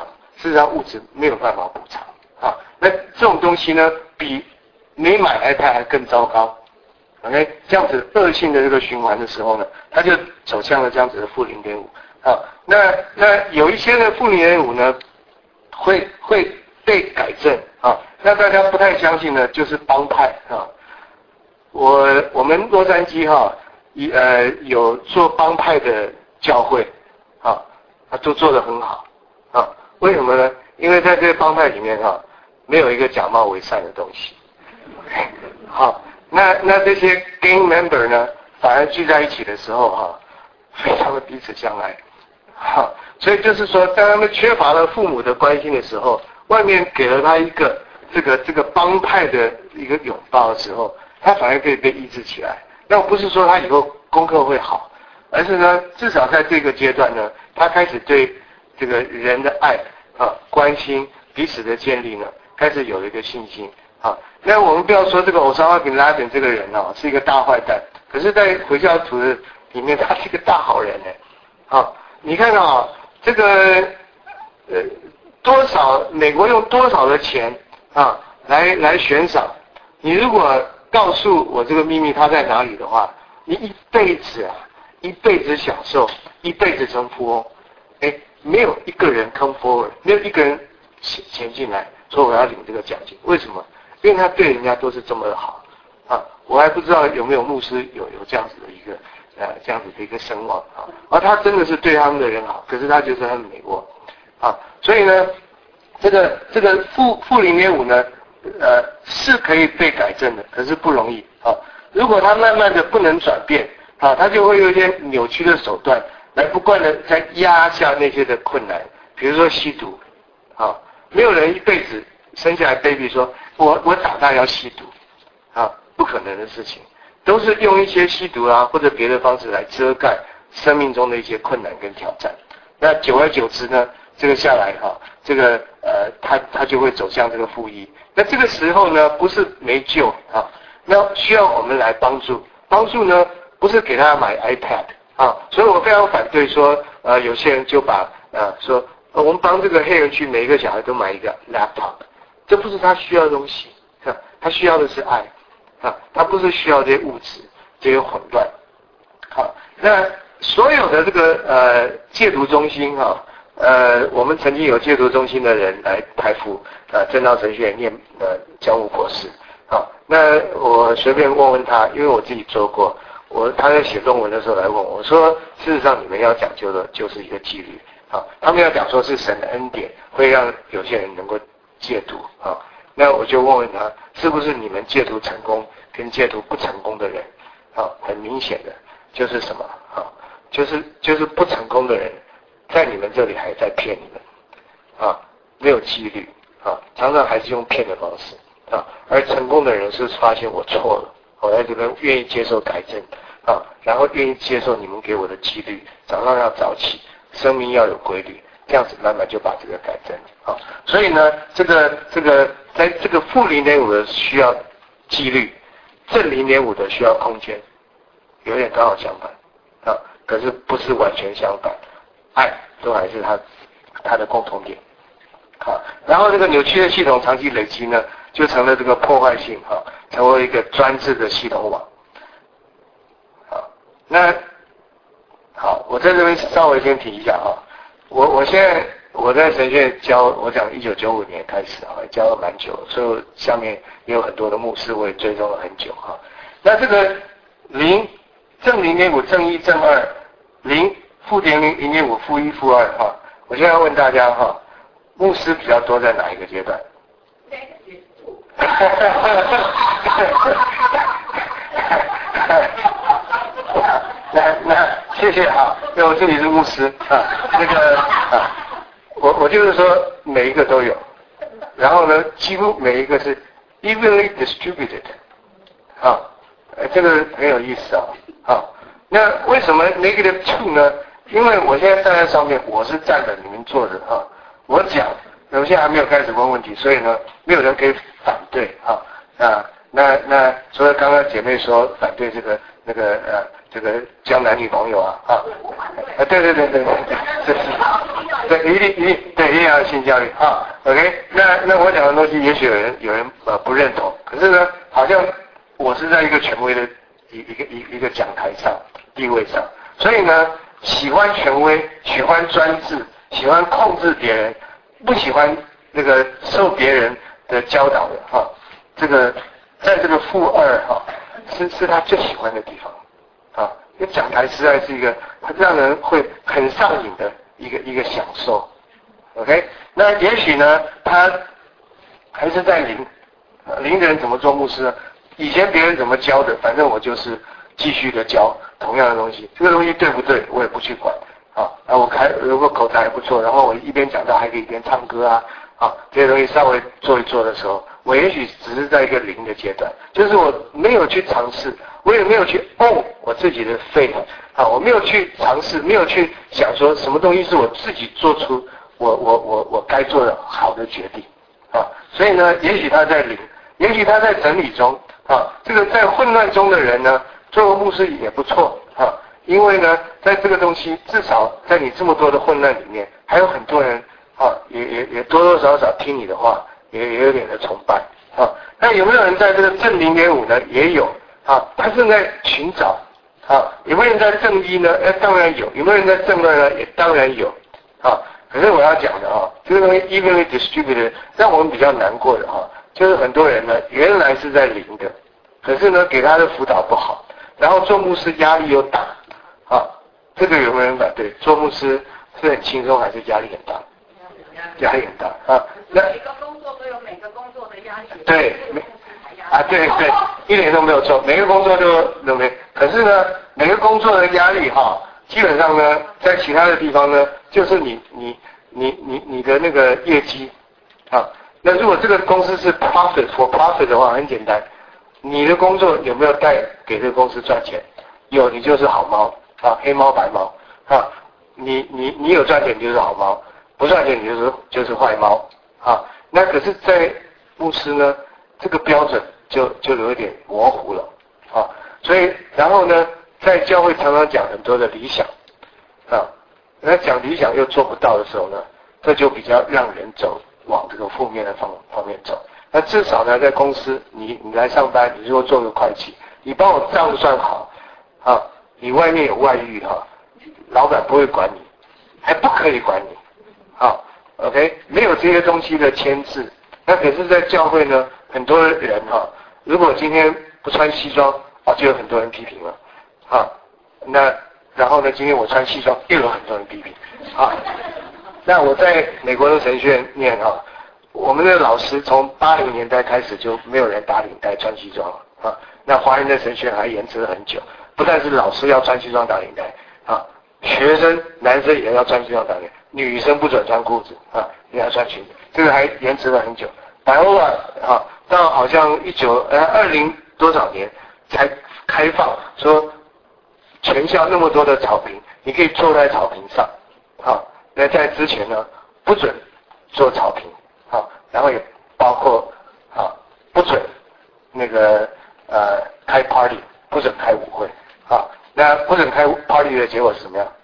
事实上物质没有办法补偿啊。那这种东西呢，比没买 iPad 还更糟糕。OK， 这样子恶性的这个循环的时候呢，它就走向了这样子的负零点五啊。那那有一些的负零点五呢，会会被改正啊。那大家不太相信呢，就是帮派啊。我我们洛杉矶哈、啊，一呃有做帮派的教会啊，他都做得很好啊。为什么呢？因为在这个帮派里面哈、啊，没有一个假冒伪善的东西。好。那那这些 gang member 呢，反而聚在一起的时候哈、啊，非常的彼此相爱，哈，所以就是说，当他们缺乏了父母的关心的时候，外面给了他一个这个这个帮派的一个拥抱的时候，他反而可以被医治起来。那不是说他以后功课会好，而是呢，至少在这个阶段呢，他开始对这个人的爱啊、关心、彼此的建立呢，开始有了一个信心。啊，那我们不要说这个欧沙瓦宾拉登这个人哦是一个大坏蛋，可是，在回教徒的里面，他是一个大好人呢。啊，你看啊，这个呃多少美国用多少的钱啊来来悬赏，你如果告诉我这个秘密他在哪里的话，你一辈子啊一辈子享受，一辈子成富翁。哎，没有一个人 come forward， 没有一个人前进来说我要领这个奖金，为什么？因为他对人家都是这么的好啊，我还不知道有没有牧师有有这样子的一个呃这样子的一个声望啊，而他真的是对他们的人好，可是他就是很美国啊，所以呢，这个这个负负零点五呢，呃是可以被改正的，可是不容易啊。如果他慢慢的不能转变啊，他就会有一些扭曲的手段来不断的在压下那些的困难，比如说吸毒啊，没有人一辈子生下来 baby 说。我我长大要吸毒，啊，不可能的事情，都是用一些吸毒啊或者别的方式来遮盖生命中的一些困难跟挑战。那久而久之呢，这个下来哈、啊，这个呃，他他就会走向这个负一。那这个时候呢，不是没救啊，那需要我们来帮助。帮助呢，不是给他买 iPad 啊，所以我非常反对说，呃，有些人就把呃说，呃、我们帮这个黑人区每一个小孩都买一个 laptop。这不是他需要的东西，他需要的是爱，啊，他不是需要这些物质、这些混乱。好，那所有的这个呃戒毒中心哈、啊，呃，我们曾经有戒毒中心的人来台服呃正道神学院念呃教务博士，好，那我随便问问他，因为我自己做过，我他在写论文的时候来问我说，事实上你们要讲究的就是一个纪律，好，他们要讲说是神的恩典会让有些人能够。戒毒啊，那我就问问他，是不是你们戒毒成功跟戒毒不成功的人啊，很明显的就是什么啊，就是就是不成功的人，在你们这里还在骗你们啊，没有纪律啊，常常还是用骗的方式啊，而成功的人是发现我错了，我在这边愿意接受改正啊，然后愿意接受你们给我的纪律，早上要早起，生命要有规律。这样子慢慢就把这个改正啊，所以呢，这个这个在这个负零点五的需要纪律，正零点五的需要空间，有点刚好相反啊，可是不是完全相反，爱都还是它它的共同点。好，然后这个扭曲的系统长期累积呢，就成了这个破坏性哈，成为一个专制的系统网。好，那好，我在这边稍微先提一下哈。我我现在我在神学院教，我讲一九九五年开始啊，教了蛮久，所以下面也有很多的牧师，我也追踪了很久哈。那这个零正零点五正一正二零负点零零点五负一负二哈，我现在要问大家哈，牧师比较多在哪一个阶段？那那谢谢哈，因为我这里是牧师啊，那个啊，我我就是说每一个都有，然后呢，几乎每一个是 evenly distributed， 啊，这个很有意思啊，啊，那为什么 negative two 呢？因为我现在站在上面，我是站着，你们坐着啊，我讲，我现在还没有开始问问题，所以呢，没有人可以反对啊，啊，那那除了刚刚姐妹说反对这个那个呃。 这个交男女朋友啊啊啊对对对对对对对一定一定对一定要性教育啊 OK 那那我讲的东西也许有人有人呃不认同，可是呢好像我是在一个权威的一一个一一个讲台上地位上，所以呢喜欢权威，喜欢专制，喜欢控制别人，不喜欢那个受别人的教导的哈、啊，这个在这个负二哈、啊、是是他最喜欢的地方啊，因为讲台实在是一个让人会很上瘾的一个一个享受 ，OK， 那也许呢他还是在零，零的人怎么做牧师呢？以前别人怎么教的，反正我就是继续的教同样的东西，这个东西对不对我也不去管啊。啊，我开如果口才还不错，然后我一边讲到还可以一边唱歌啊，啊，这些东西稍微做一做的时候，我也许只是在一个零的阶段，就是我没有去尝试，我也没有去 own 我自己的 faith 啊，我没有去尝试，没有去想说什么东西是我自己做出我我我我该做的好的决定啊，所以呢，也许他在零，也许他在整理中。啊，这个在混乱中的人呢，做个牧师也不错啊，因为呢，在这个东西至少在你这么多的混乱里面，还有很多人啊，也也也多多少少听你的话，也也有点的崇拜啊。那有没有人在这个正零点五呢？也有啊，他正在寻找啊。有没有人在正一呢？哎，当然有。有没有人在正二呢？也当然有啊。可是我要讲的啊，这个东西 evenly distributed 让我们比较难过的啊。就是很多人呢，原来是在零的，可是呢，给他的辅导不好，然后做牧师压力又大，啊，这个有没有人反对？做牧师是很轻松还是压力很大？压力很大啊。 那每个工作都有每个工作的压力。 对，啊，对对，一点都没有错，每个工作都都没。可是呢，每个工作的压力哈，基本上呢，在其他的地方呢，就是你你你你你的那个业绩，啊。那如果这个公司是 profit for profit 的话，很简单，你的工作有没有带给这个公司赚钱？有，你就是好猫啊，黑猫白猫啊。你你你有赚钱，你就是好猫；不赚钱，你就是就是坏猫啊。那可是，在牧师呢，这个标准就就有一点模糊了啊。所以，然后呢，在教会常常讲很多的理想啊，那讲理想又做不到的时候呢，这就比较让人走。往这个负面的方方面走，那至少呢，在公司你你来上班，你如果做个会计，你帮我账算好，啊，你外面有外遇哈、啊，老板不会管你，还不可以管你，好 ，OK， 没有这些东西的牵制。那可是，在教会呢，很多人哈、啊，如果今天不穿西装啊，就有很多人批评了，啊，那然后呢，今天我穿西装，又有很多人批评，啊。那我在美国的神学院念哈，我们的老师从八零年代开始就没有人打领带穿西装啊。那华人的神学院还延迟了很久，不但是老师要穿西装打领带啊，学生男生也要穿西装打领带，女生不准穿裤子啊，也要穿裙子，这个还延迟了很久。百欧啊啊，到好像一九呃二零多少年才开放，说全校那么多的草坪，你可以坐在草坪上啊。那在之前呢，不准做草坪，好，然后也包括啊，不准那个呃开 party， 不准开舞会，好，那不准开 party 的结果是什么样？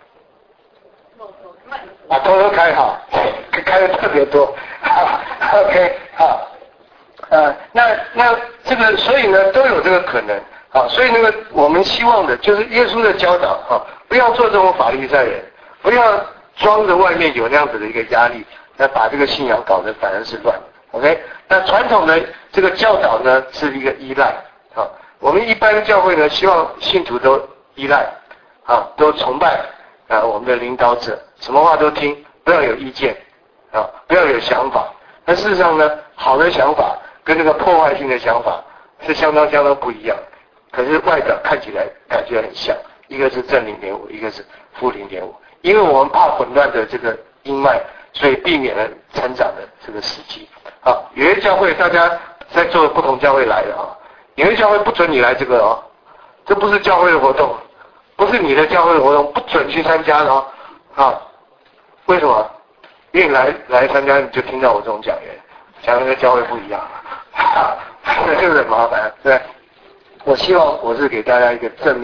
啊，偷偷开哈，开的特别多 ，OK， 好，呃，那那这个所以呢都有这个可能，好，所以那个我们希望的就是耶稣的教导啊，不要做这种法利赛人，不要。装着外面有那样子的一个压力，那把这个信仰搞得反而是乱 ，OK？ 那传统的这个教导呢是一个依赖，啊，我们一般教会呢希望信徒都依赖，啊，都崇拜啊我们的领导者，什么话都听，不要有意见，啊，不要有想法。那事实上呢，好的想法跟那个破坏性的想法是相当相当不一样，可是外表看起来感觉很像，一个是正零点五，一个是负零点五。因为我们怕混乱的这个阴脉，所以避免了成长的这个时机。啊，有些教会大家在做不同教会来的啊，有些教会不准你来这个哦，这不是教会的活动，不是你的教会的活动，不准去参加的哦。啊，为什么？因为你来来参加，你就听到我这种讲员，讲跟教会不一样，这个很麻烦。对，我希望我是给大家一个正面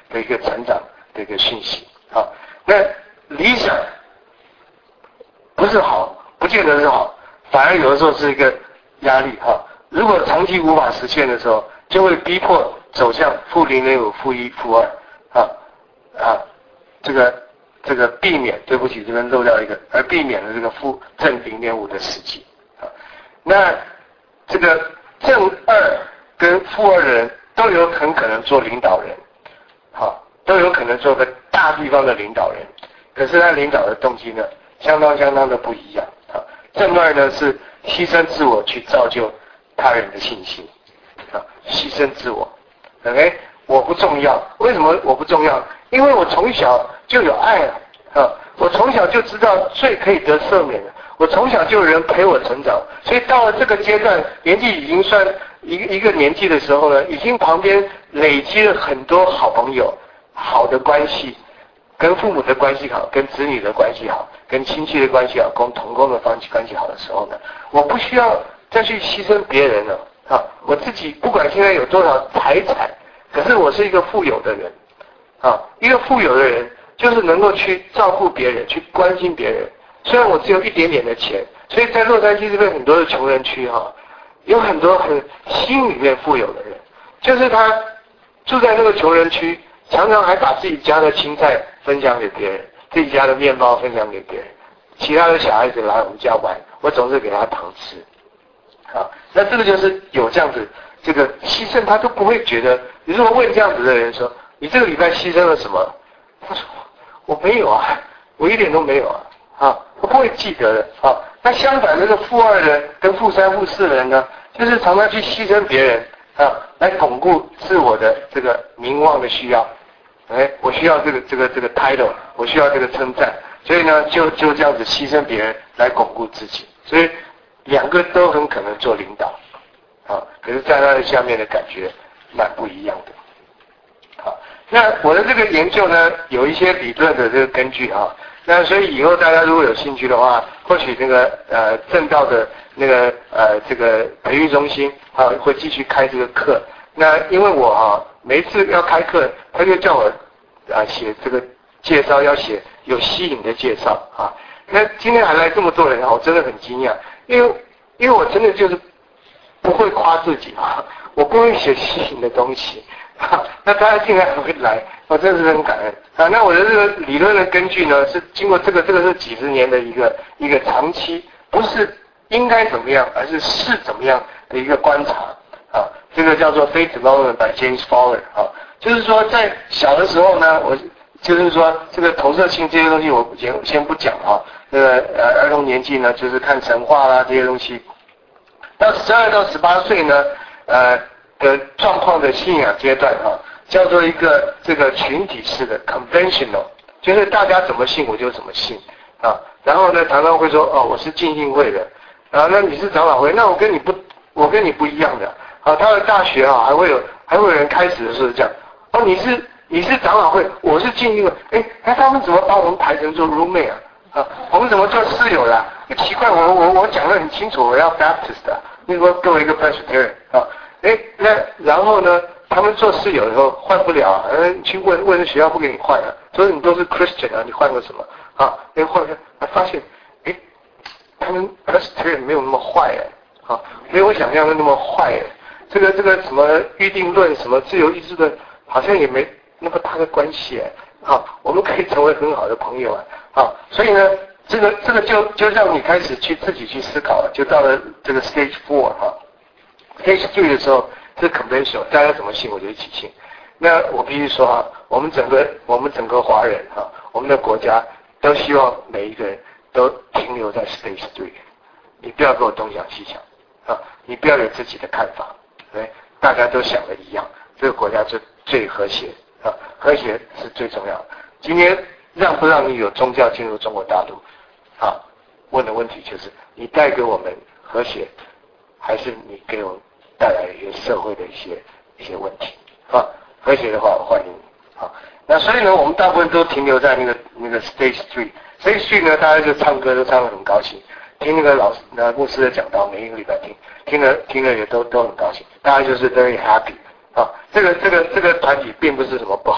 的一个成长的一个讯息。好，那理想不是好，不见得是好，反而有的时候是一个压力哈。如果长期无法实现的时候，就会逼迫走向负零点五、负一、负二啊啊，这个这个避免，对不起，这边漏掉一个，而避免了这个负正零点五的时机啊。那这个正二跟负二的人都有很可能做领导人，好，都有可能做个大地方的领导人，可是他领导的动机呢，相当相当的不一样啊。正二呢是牺牲自我去造就他人的信心啊，牺牲自我 ，OK， 我不重要，为什么我不重要？因为我从小就有爱了啊，我从小就知道罪可以得赦免了，我从小就有人陪我成长，所以到了这个阶段，年纪已经算一个一个年纪的时候呢，已经旁边累积了很多好朋友、好的关系。跟父母的关系好，跟子女的关系好，跟亲戚的关系好，跟同工的关系关系好的时候呢，我不需要再去牺牲别人了啊！我自己不管现在有多少财产，可是我是一个富有的人啊！一个富有的人就是能够去照顾别人，去关心别人。虽然我只有一点点的钱，所以在洛杉矶这边很多的穷人区哈、啊，有很多很心里面富有的人，就是他住在那个穷人区。常常还把自己家的青菜分享给别人，自己家的面包分享给别人，其他的小孩子来我们家玩，我总是给他糖吃。好，那这个就是有这样子这个牺牲，他都不会觉得。你如果问这样子的人说，你这个礼拜牺牲了什么？他说我没有啊，我一点都没有啊，啊，他不会记得的啊。那相反，这个负二的跟负三、负四的人呢，就是常常去牺牲别人啊，来巩固自我的这个名望的需要。哎，我需要这个这个这个 title， 我需要这个称赞，所以呢，就就这样子牺牲别人来巩固自己，所以两个都很可能做领导，啊，可是在他的下面的感觉蛮不一样的。好，那我的这个研究呢，有一些理论的这个根据啊，那所以以后大家如果有兴趣的话，或许那个呃正道的那个呃这个培育中心啊会继续开这个课。那因为我啊每一次要开课，他就叫我啊写这个介绍，要写有吸引的介绍啊。那今天还来这么多人啊，我真的很惊讶，因为因为我真的就是不会夸自己啊，我不会写吸引的东西啊。那大家竟然还会来，我真的是很感恩啊。那我的这个理论的根据呢，是经过这个这个是几十年的一个一个长期，不是应该怎么样，而是是怎么样的一个观察。啊，这个叫做 Faith Development by James Fowler 啊，就是说在小的时候呢，我就是说这个投射性这些东西我先先不讲啊，那个呃儿童年纪呢就是看神话啦这些东西，到十二到十八岁呢，呃的状况的信仰阶段啊，叫做一个这个群体式的 conventional， 就是大家怎么信我就怎么信啊，然后呢常常会说哦我是浸信会的，啊那你是长老会，那我跟你不我跟你不一样的。啊，他的大学啊，还会有还会有人开始的时候这样，哦，你是你是长老会，我是浸信会，哎，那他们怎么把我们排成做 roommate 啊？啊，我们怎么做室友啦、啊？奇怪，我我我讲得很清楚，我要 Baptist 的，你说给我一个 Presbyterian 啊，哎，那然后呢，他们做室友以后换不了，嗯，去问问学校不给你换了、啊，所以你都是 Christian 啊，你换个什么啊？哎，换个，发现，哎，他们 Presbyterian 没有那么坏哎，啊，没有我想象的那么坏哎。这个这个什么预定论，什么自由意志论，好像也没那么大的关系哎。好，我们可以成为很好的朋友啊。好，所以呢，这个这个就就让你开始去自己去思考了，就到了这个 stage four 哈。stage three 的时候，这 conventional 大家怎么信我就一起信。那我必须说哈，我们整个我们整个华人哈，我们的国家都希望每一个人都停留在 stage three， 你不要跟我东想西想啊，你不要有自己的看法。对，大家都想的一样，这个国家就最和谐啊，和谐是最重要的。今天让不让你有宗教进入中国大陆啊？问的问题就是，你带给我们和谐，还是你给我们带来一些社会的一些一些问题啊？和谐的话，我欢迎你啊。那所以呢，我们大部分都停留在那个那个 stage three。stage three 呢，大家就唱歌都唱得很高兴，听那个老师、那牧师的讲道，每一个礼拜听。听了听了也都都很高兴，大家就是 very happy 啊。这个这个这个团体并不是什么不好，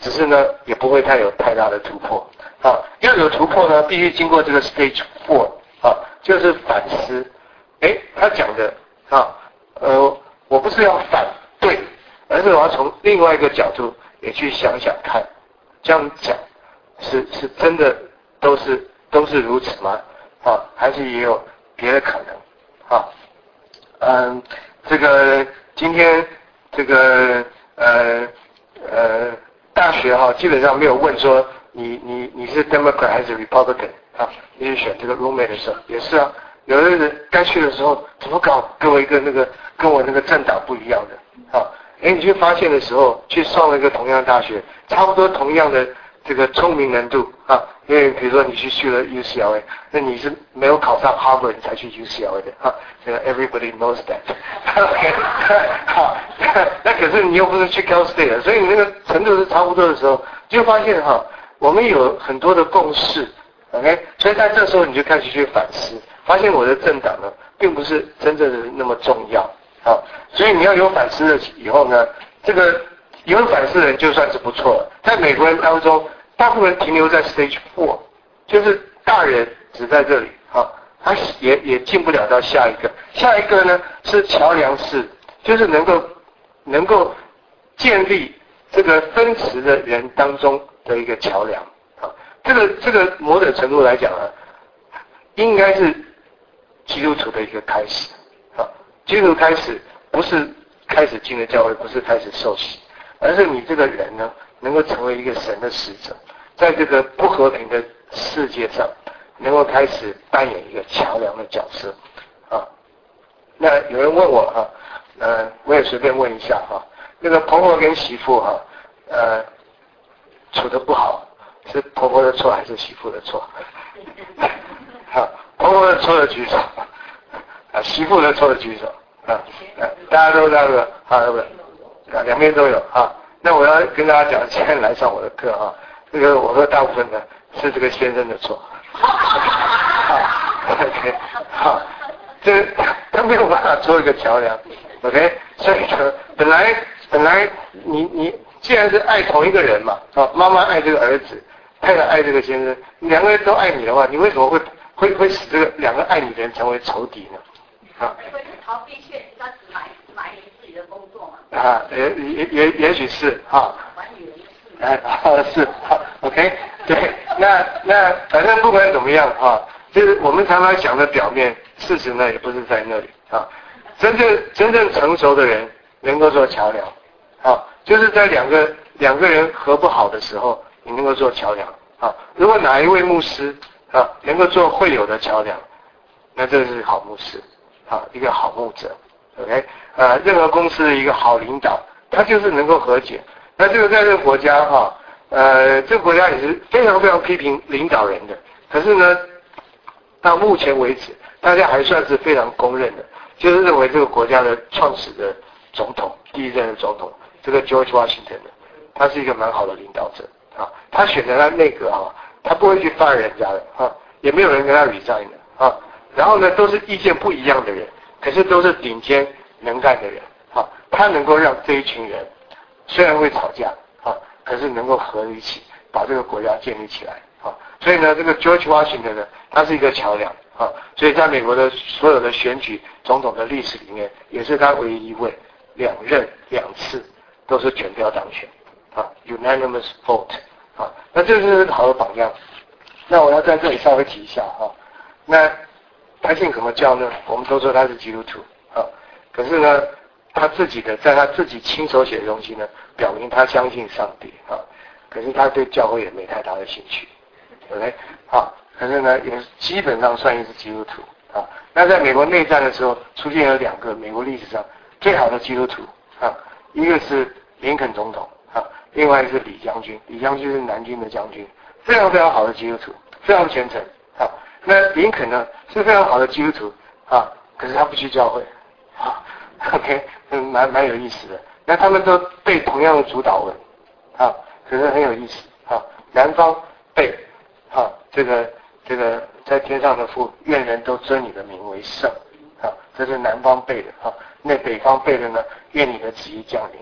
只是呢也不会太有太大的突破啊。要有突破呢，必须经过这个 stage four 啊，就是反思。哎，他讲的啊，呃，我不是要反对，而是我要从另外一个角度也去想想看，这样讲是是真的都是都是如此吗？啊，还是也有别的可能？啊，嗯，这个今天这个呃呃大学哈、啊，基本上没有问说你你你是 Democrat 还是 Republican 啊？你去选这个 roommate 的时候也是啊。有的人该去的时候怎么搞，跟我一个那个跟我那个政党不一样的啊，哎，你去发现的时候，去上了一个同样的大学，差不多同样的这个聪明程度啊，因为比如说你去去了 U C L A， 那你是没有考上 Harvard 你才去 U C L A 的啊，这个 everybody knows that，OK， 好，那可是你又不是去 Cal State 的，所以你那个程度是差不多的时候，就发现哈、啊，我们有很多的共识 ，OK， 所以在这时候你就开始去反思。发现我的政党呢，并不是真正的那么重要啊，所以你要有反思了以后呢，这个有反思的人就算是不错了。在美国人当中，大部分人停留在 stage four， 就是大人只在这里啊，他也也进不了到下一个。下一个呢是桥梁式，就是能够能够建立这个分歧的人当中的一个桥梁啊。这个这个某种程度来讲呢，应该是基督徒的一个开始啊，基督徒开始不是开始进了教会，不是开始受洗，而是你这个人呢，能够成为一个神的使者，在这个不和平的世界上，能够开始扮演一个桥梁的角色啊。那有人问我哈、啊，呃，我也随便问一下哈、啊，那个婆婆跟媳妇哈、啊，呃，处得不好，是婆婆的错还是媳妇的错？好，婆婆的错的举手，啊，媳妇的错的举手，啊，啊大家都这样子，啊，对不对？啊，两边都有啊。那我要跟大家讲，现在来上我的课啊，这个我说大部分呢是这个先生的错。好 ，OK， 好，这他没有办法做一个桥梁 ，OK， 所以呢，本来本来你你既然是爱同一个人嘛，啊，妈妈爱这个儿子，太太爱这个先生，两个人都爱你的话，你为什么会？会会使这个两个爱你的人成为仇敌呢？啊， 因为是逃避现实，他只埋埋你自己的工作嘛。 啊，也也也也许是啊。 管女人的事。 哎，啊是好 ，OK， 对，那那反正不管怎么样啊，就是我们常常想的表面，事实呢也不是在那里啊。真正真正成熟的人能够做桥梁，啊，就是在两个两个人合不好的时候，你能够做桥梁啊。如果哪一位牧师啊，能够做会友的桥梁，那这是好牧师，啊，一个好牧者 ，OK， 呃，任何公司的一个好领导，他就是能够和解。那这个在这个国家哈、啊，呃，这个国家也是非常非常批评领导人的，可是呢，到目前为止，大家还算是非常公认的，就是认为这个国家的创始的总统，第一任的总统，这个 George Washington 的，他是一个蛮好的领导者啊，他选择他内阁啊。他不会去犯人家的啊，也没有人跟他 resign 的啊。然后呢，都是意见不一样的人，可是都是顶尖能干的人啊。他能够让这一群人虽然会吵架啊，可是能够合一起把这个国家建立起来啊。所以呢，这个 George Washington 呢，他是一个桥梁啊。所以在美国的所有的选举总统的历史里面，也是他唯一一位两任两次都是全票当选啊 ，unanimous vote。啊，那这是好的榜样。那我要在这里稍微提一下哈。那他信什么教呢？我们都说他是基督徒啊，可是呢，他自己的在他自己亲手写的东西呢，表明他相信上帝啊，可是他对教会也没太大的兴趣 ，OK， 好，可是呢，也基本上算是基督徒啊。那在美国内战的时候，出现了两个美国历史上最好的基督徒啊，一个是林肯总统。啊，另外是李将军，李将军是南军的将军，非常非常好的基督徒，非常虔诚啊。那林肯呢是非常好的基督徒啊，可是他不去教会啊 ，OK， 蛮蛮有意思的。那他们都背同样的主导文啊，可是很有意思啊。南方背啊，这个这个在天上的父，愿人都尊你的名为圣啊，这是南方背的啊。那北方背的呢，愿你的旨意降临。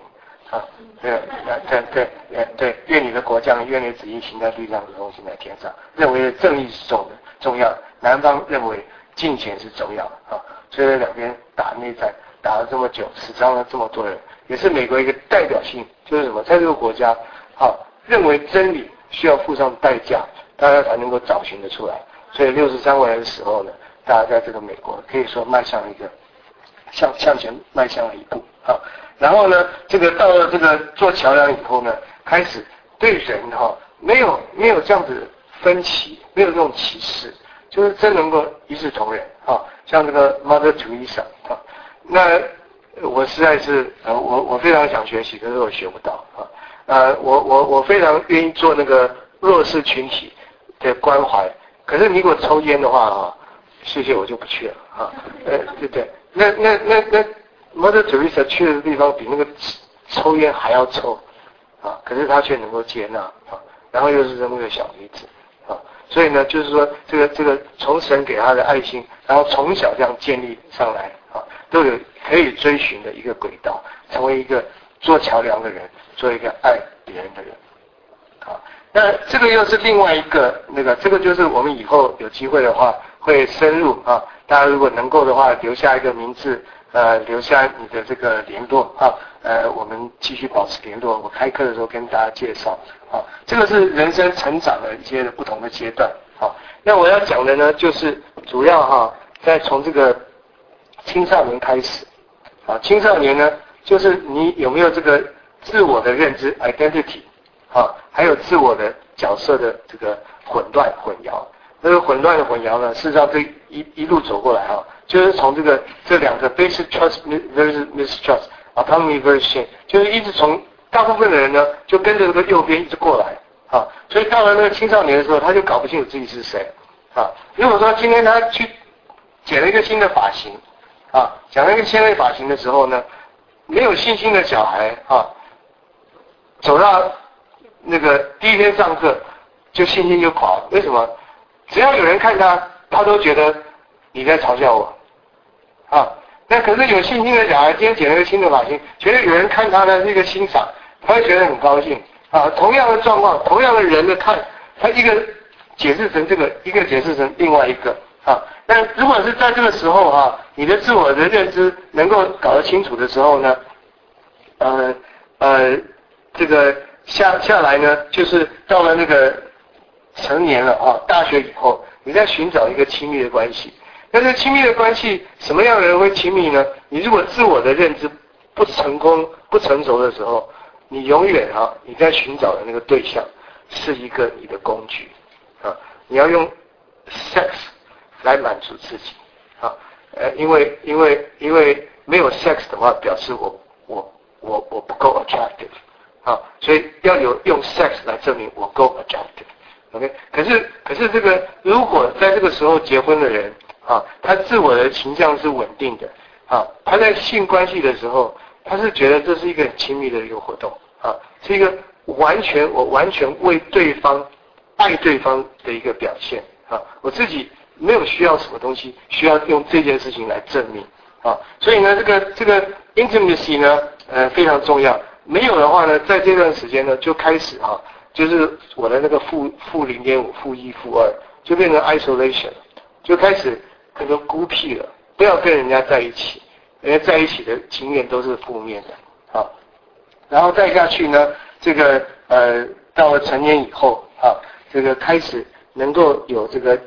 啊，对对对对对，愿你的国降，愿你的旨意行在地上，如同行在天上。认为正义是重的重要的，南方认为金钱是重要的啊，所以两边打内战打了这么久，死伤了这么多人，也是美国一个代表性，就是什么，在这个国家啊，认为真理需要付上代价，大家才能够找寻得出来。所以六十三回来的时候呢，大家在这个美国可以说迈向一个向向前迈向了一步啊。然后呢，这个到了这个做桥梁以后呢，开始对人哈、啊、没有没有这样子分歧，没有这种歧视，就是真能够一视同仁啊。像这个 Mother Teresa 啊，那我实在是呃我我非常想学习，可是我学不到啊。呃，我我我非常愿意做那个弱势群体的关怀，可是你给我抽烟的话啊，谢谢我就不去了啊。呃，对对，那那那那 Mother Teresa 去的地方比那个抽烟还要臭啊，可是他却能够接纳啊，然后又是这么个小女子啊，所以呢，就是说这个这个从神给他的爱心，然后从小这样建立上来啊，都有可以追寻的一个轨道，成为一个做桥梁的人，做一个爱别人的人。好，那这个又是另外一个那个，这个就是我们以后有机会的话会深入啊，大家如果能够的话，留下一个名字，呃，留下你的这个联络啊，呃，我们继续保持联络。我开课的时候跟大家介绍啊，这个是人生成长的一些不同的阶段。好，那我要讲的呢，就是主要哈、啊，在从这个青少年开始啊，青少年呢，就是你有没有这个自我的认知 identity。啊，还有自我的角色的这个混乱混淆，那个混乱的混淆呢，事实上这一一路走过来啊，就是从这个这两个 basic trust versus mistrust autonomy versus shame， 就是一直从大部分的人呢就跟着这个右边一直过来啊，所以到了那个青少年的时候，他就搞不清楚自己是谁啊。如果说今天他去剪了一个新的发型啊，剪了一个新的发型的时候呢，没有信心的小孩啊，走到那个第一天上课就信心就垮了，为什么？只要有人看他，他都觉得你在嘲笑我啊。那可是有信心的小孩，今天剪了一个新的发型，觉得有人看他呢是一个欣赏，他会觉得很高兴啊。同样的状况，同样的人的看，他一个解释成这个，一个解释成另外一个啊。那如果是在这个时候啊，你的自我的认知能够搞得清楚的时候呢，呃呃，这个。下下来呢，就是到了那个成年了啊，大学以后，你在寻找一个亲密的关系。那这亲密的关系，什么样的人会亲密呢？你如果自我的认知不成功、不成熟的时候，你永远啊，你在寻找的那个对象是一个你的工具啊，你要用 sex 来满足自己啊，呃，因为因为因为没有 sex 的话，表示我我我我不够 attractive。啊，所以要有用 sex 来证明我够 attractive，OK？ 可是可是这个如果在这个时候结婚的人啊，他自我的形象是稳定的啊，他在性关系的时候，他是觉得这是一个很亲密的一个活动啊，是一个完全我完全为对方爱对方的一个表现啊，我自己没有需要什么东西，需要用这件事情来证明啊，所以呢，这个这个 intimacy 呢，呃非常重要。没有的话呢，在这段时间呢，就开始啊，就是我的那个负负零点五、负一、负二，就变成 isolation， 就开始可能孤僻了，不要跟人家在一起，因为在一起的经验都是负面的啊。然后再下去呢，这个呃，到了成年以后啊，这个开始能够有这个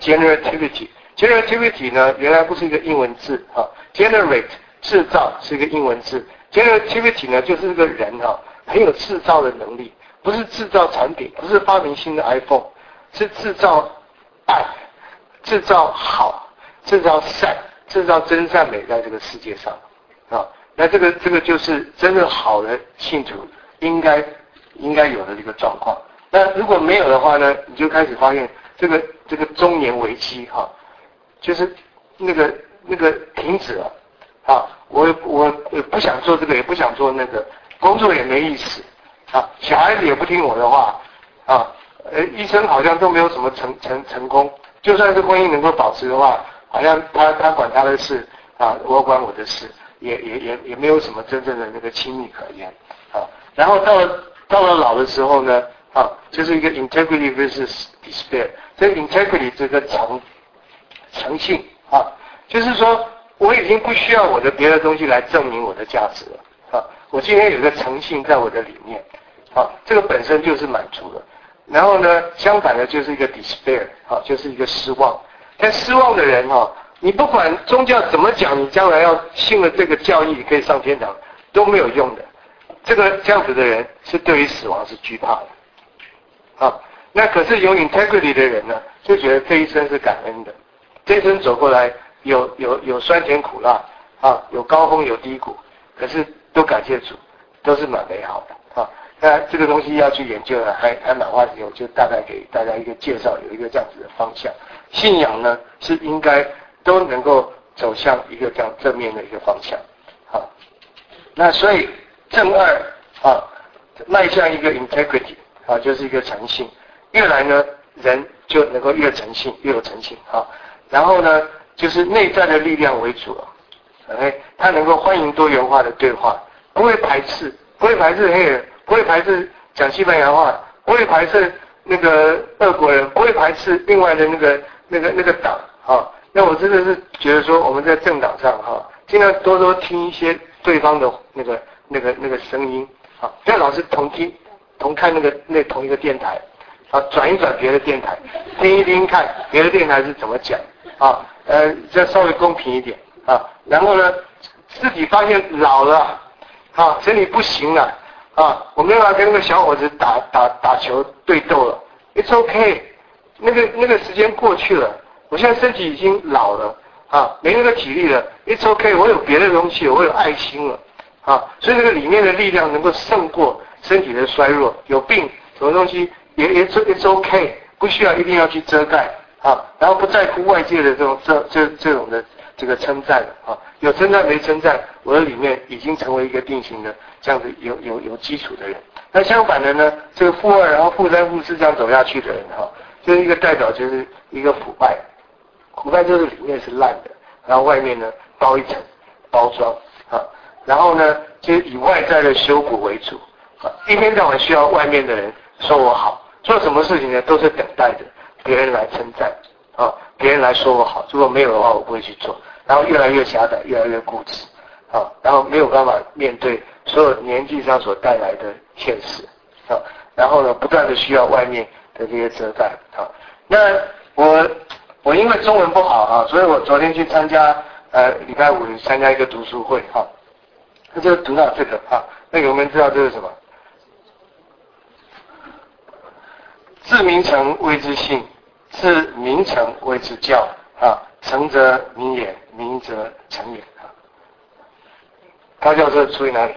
generativity。generativity 呢，原来不是一个英文字啊 ，generate 制造是一个英文字。Generativity 呢，就是这个人哈、啊，很有制造的能力，不是制造产品，不是发明新的 iPhone， 是制造爱，制造好，制造善，制造真善美在这个世界上啊。那这个这个就是真正好的信徒应该应该有的这个状况。那如果没有的话呢，你就开始发现这个这个中年危机哈、啊，就是那个那个停止了。啊，我我不想做这个，也不想做那个，工作也没意思，啊，小孩子也不听我的话，啊，呃，医生好像都没有什么成成成功，就算是婚姻能够保持的话，好像他他管他的事，啊，我管我的事，也也也也没有什么真正的那个亲密可言，啊， 然后到了到了老的时候呢，啊，就是一个 integrity versus despair。这个 integrity 这个诚诚信啊，就是说我已经不需要我的别的东西来证明我的价值了啊，我今天有个诚信在我的里面，啊，这个本身就是满足了。然后呢，相反的就是一个 despair， 啊，就是一个失望。但失望的人哈、啊，你不管宗教怎么讲，你将来要信了这个教义，你可以上天堂，都没有用的。这个这样子的人是对于死亡是惧怕的，啊，那可是有 integrity 的人呢，就觉得这一生是感恩的，这一生走过来有有有酸甜苦辣啊，有高峰有低谷，可是都感谢主，都是蛮美好的啊。那这个东西要去研究呢，还还蛮花时间，我就大概给大家一个介绍，有一个这样子的方向。信仰呢是应该都能够走向一个这样正面的一个方向，好，那所以正二啊，迈向一个 integrity 啊，就是一个诚信，越来呢人就能够越诚信，越有诚信啊。然后呢，就是内在的力量为主了 ，OK， 他能够欢迎多元化的对话，不会排斥，不会排斥黑人，不会排斥讲西班牙话，不会排斥那个俄国人，不会排斥另外的那个那个那个党啊。那我真的是觉得说，我们在政党上哈，尽量多多听一些对方的那个那个那个声音啊，不要老是同听同看那个那同一个电台啊，转一转别的电台，听一听看别的电台是怎么讲啊，呃，这稍微公平一点啊。然后呢，自己发现老了啊，身体不行了啊，我没有办法跟那个小伙子打打打球对斗了 ，It's okay， 那个那个时间过去了。我现在身体已经老了啊，没那个体力了 ，It's okay， 我有别的东西，我有爱心了啊，所以这个里面的力量能够胜过身体的衰弱。有病什么东西也也 It's okay， 不需要一定要去遮盖啊，然后不在乎外界的这种这这这种的这个称赞啊，有称赞没称赞，我的里面已经成为一个定型的这样子有有有基础的人。那相反的呢，这个负二然后负三负四这样走下去的人哈、啊，就是一个代表就是一个腐败。腐败就是里面是烂的，然后外面呢包一层包装啊，然后呢就是以外在的修补为主啊，一天到晚需要外面的人说我好，做什么事情呢都是等待着别人来称赞啊，别人来说我好，如果没有的话我不会去做，然后越来越狭窄，越来越固执啊，然后没有办法面对所有年纪上所带来的现实啊，然后呢不断的需要外面的这些遮盖啊，那我。我因为中文不好啊，所以我昨天去参加呃礼拜五参加一个读书会哈，那就读到这个啊，那有没有知道这是什么？自名诚谓之信，自名诚谓之教啊，诚则名也，名则诚也啊。高教授出于哪里？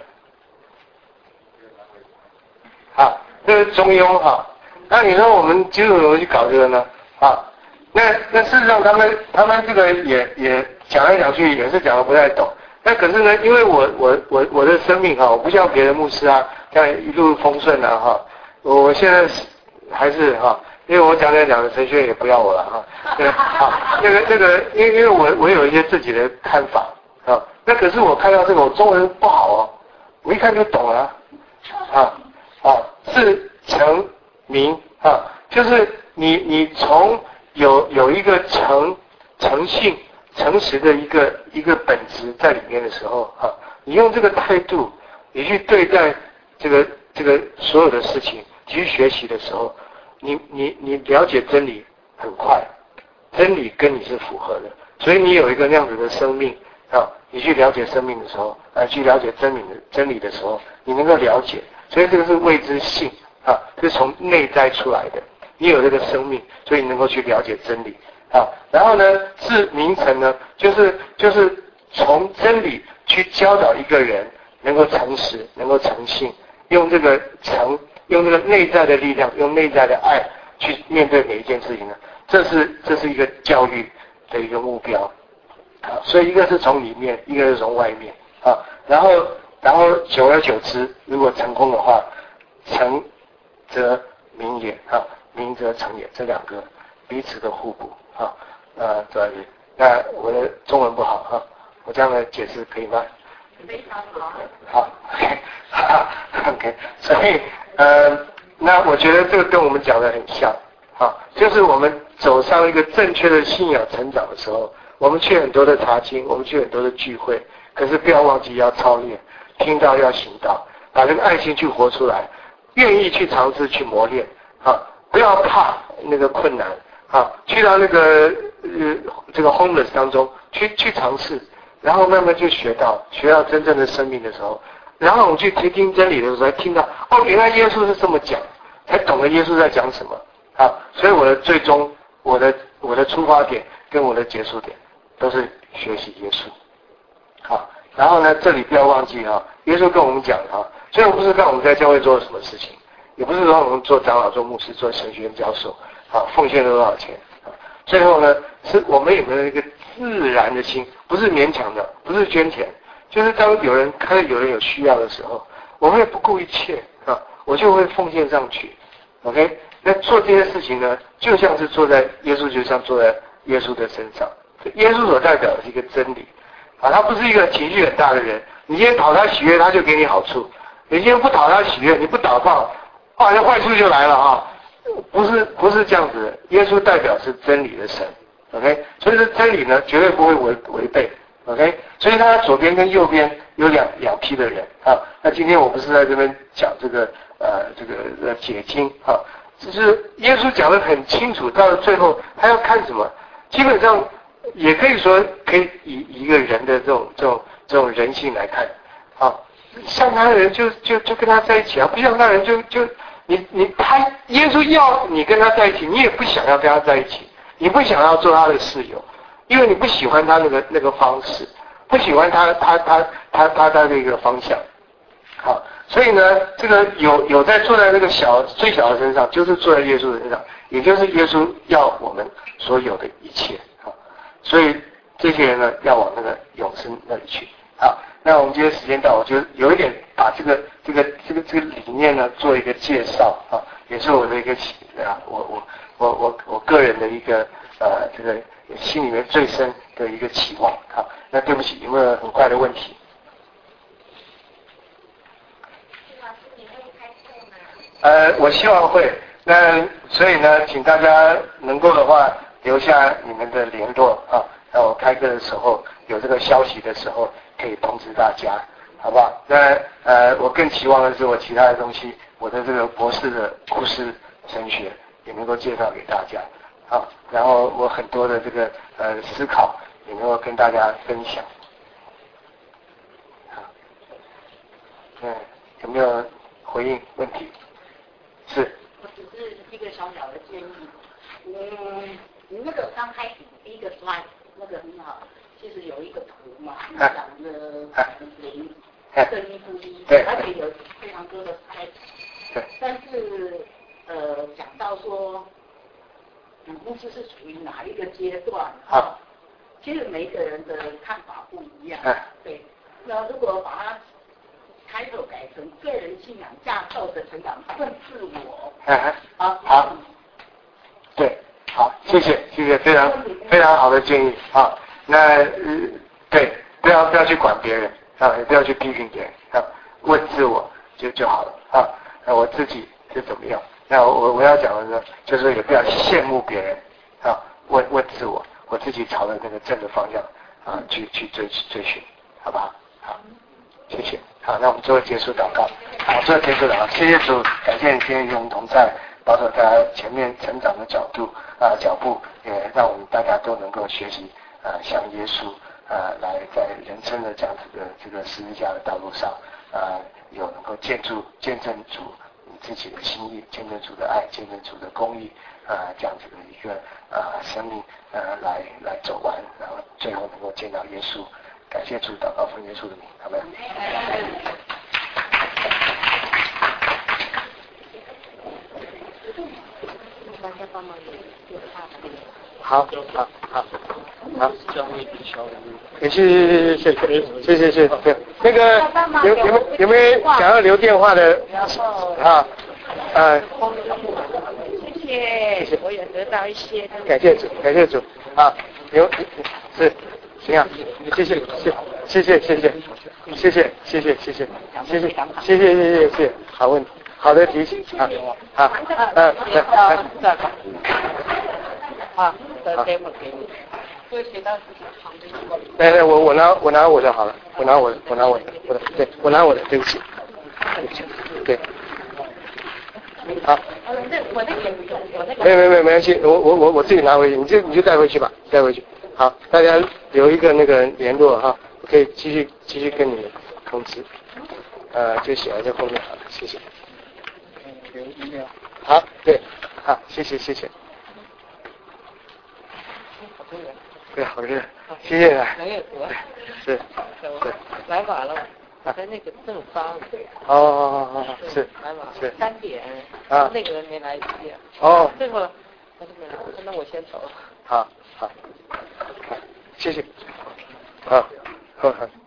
啊，这是中庸哈。那你说我们基督徒怎么去搞这个呢？啊？那那事实上，他们他们这个也也讲来讲去也是讲的不太懂。那可是呢，因为我我我我的生命哈，我不像别的牧师啊，这样一路丰顺啊哈。我我现在还是哈，因为我讲讲讲的神学院也不要我了哈。对，好，那个那个，因为因为我我有一些自己的看法啊。那可是我看到这个，我中文不好哦，我一看就懂了啊啊，自诚名啊，就是你你从。有有一个诚诚信、诚实的一个一个本质在里面的时候啊，你用这个态度，你去对待这个这个所有的事情，你去学习的时候，你你你了解真理很快，真理跟你是符合的，所以你有一个那样子的生命啊，你去了解生命的时候，啊，去了解真理的真理的时候，你能够了解，所以这个是谓之信啊，是从内在出来的。你有这个生命，所以你能够去了解真理啊。然后呢，自名诚呢，就是就是从真理去教导一个人能够诚实，能够诚信，用这个诚，用这个内在的力量，用内在的爱去面对每一件事情呢。这是这是一个教育的一个目标啊。所以一个是从里面，一个是从外面啊。然后然后久而久之，如果成功的话，诚则名也啊。名则诚也，这两个彼此的互补啊，呃，这里，那我的中文不好哈、啊，我这样的解释可以吗？ 非常好。 好 ，OK， 哈哈。 OK， 所以呃，那我觉得这个跟我们讲的很像，啊，就是我们走上一个正确的信仰成长的时候，我们去很多的查经，我们去很多的聚会，可是不要忘记要操练，听到要行道，把这个爱心去活出来，愿意去尝试去磨练，啊，不要怕那个困难，啊，去到那个呃这个 homeless 当中去去尝试。然后慢慢就学到，学到真正的生命的时候，然后我们去听听真理的时候，才听到哦，原来耶稣是这么讲，才懂得耶稣在讲什么啊。所以我的最终，我的我的出发点跟我的结束点，都是学习耶稣。好，然后呢，这里不要忘记啊，耶稣跟我们讲啊，虽然不是让我们在教会做什么事情，也不是让我们做长老、做牧师、做神学院教授，啊，奉献了多少钱啊？最后呢，是我们有没有一个自然的心，不是勉强的，不是捐钱，就是当有人看到有人有需要的时候，我们也不顾一切啊，我就会奉献上去。OK， 那做这些事情呢，就像是坐在耶稣，就像坐在耶稣的身上。耶稣所代表的是一个真理啊，他不是一个情绪很大的人。你今天讨他喜悦，他就给你好处；你今天不讨他喜悦，你不祷告，好像坏处就来了啊。不是不是这样子的，耶稣代表是真理的神。OK， 所以这真理呢，绝对不会违违背。OK， 所以他左边跟右边有两两批的人啊。那今天我不是在这边讲这个呃这个呃解经啊，只是耶稣讲得很清楚，到了最后他要看什么？基本上也可以说可以以一个人的这种这种这种人性来看啊，像他的人就就就跟他在一起啊，不像他的人就就你你他耶稣要你跟他在一起，你也不想要跟他在一起。你不想要做他的室友，因为你不喜欢他那个那个方式，不喜欢他他他他他的那个方向，好，所以呢，这个有有在坐在那个小最小的身上，就是坐在耶稣的身上，也就是耶稣要我们所有的一切，好，所以这些人呢要往那个永生那里去。好，那我们今天时间到，我就有一点把这个这个这个这个理念呢做一个介绍啊，也是我的一个啊，我我。我我我个人的一个呃这个心里面最深的一个期望。好，那对不起，有没有很快的问题？ 老师，你会开课吗？ 呃，我希望会。那所以呢，请大家能够的话留下你们的联络啊，那我开课的时候有这个消息的时候可以通知大家，好不好？那呃，我更期望的是我其他的东西，我的这个博士的故事神学。也能够介绍给大家，好，然后我很多的这个呃思考也能够跟大家分享，好，嗯，有没有回应问题？是。 我只是一个小小的建议，嗯，你那个刚开始第一个 slide 那个很好，其实有一个图嘛，讲的零正一负一，而且有非常多的 slide， 对，但是。呃，讲到说，嗯，公司是处于哪一个阶段？啊，其实每一个人的看法不一样。啊、对，那如果把它开头改成个人信仰架构的成长更自我。啊，好。好。 对，好，谢谢，谢谢，非常非常好的建议啊。那呃，对，不要不要去管别人啊，也不要去批评别人啊，问自我就就好了啊。那我自己是怎么样？那我我要讲的呢，就是也不要羡慕别人啊，问问自我，我自己朝着那个正的方向啊去去追追寻，好不好？好，谢谢。好，那我们最后结束祷告。好，最后结束祷告，谢谢主，感谢你今天与我们同在，保守大家前面成长的角度啊脚步，也让我们大家都能够学习啊，像耶稣啊，来在人生的这样子的这个十字架的道路上啊，有能够见助见证主。自己的心意，见证主的爱，见证主的公义，啊、呃，这样子的一个啊、呃、生命，呃，来来走完，然后最后能够见到耶稣。感谢主，祷告奉耶稣的名，阿们。大家帮忙有好好好好好，谢谢谢谢谢谢谢谢。那个有有没有有没有想要留电话的啊？啊， 谢谢，谢谢，我也得到一些。 感谢主，感谢主啊，有是。 行啊，谢谢，谢谢，谢谢，谢谢，谢谢，谢谢，谢谢，谢谢，谢谢，谢谢，谢谢，好问题，好的提醒啊，好，嗯，对， 啊，这节目给你，就写到旁边一个。 来来，我我拿我拿我的好了，我拿我的，我拿我的，我的，对，我拿我的，对不起，对不起，对。好， 我那个不用，我那个没有没有没有没关系，我我我我自己拿回去，你就你就带回去吧，带回去。好，大家留一个那个联络哈，我可以继续继续跟你们通知。呃，就写在这后面好了，谢谢。好，对，好，谢谢谢谢。对，好热，谢谢啊。 没有多。 是。是。 来晚了。在那个正方。 哦哦哦哦，是。 来嘛。 是。 三点。 啊。 那个人没来接。 哦。 这会儿，他就没来，那我先走了。 好好，好，谢谢。好，好好。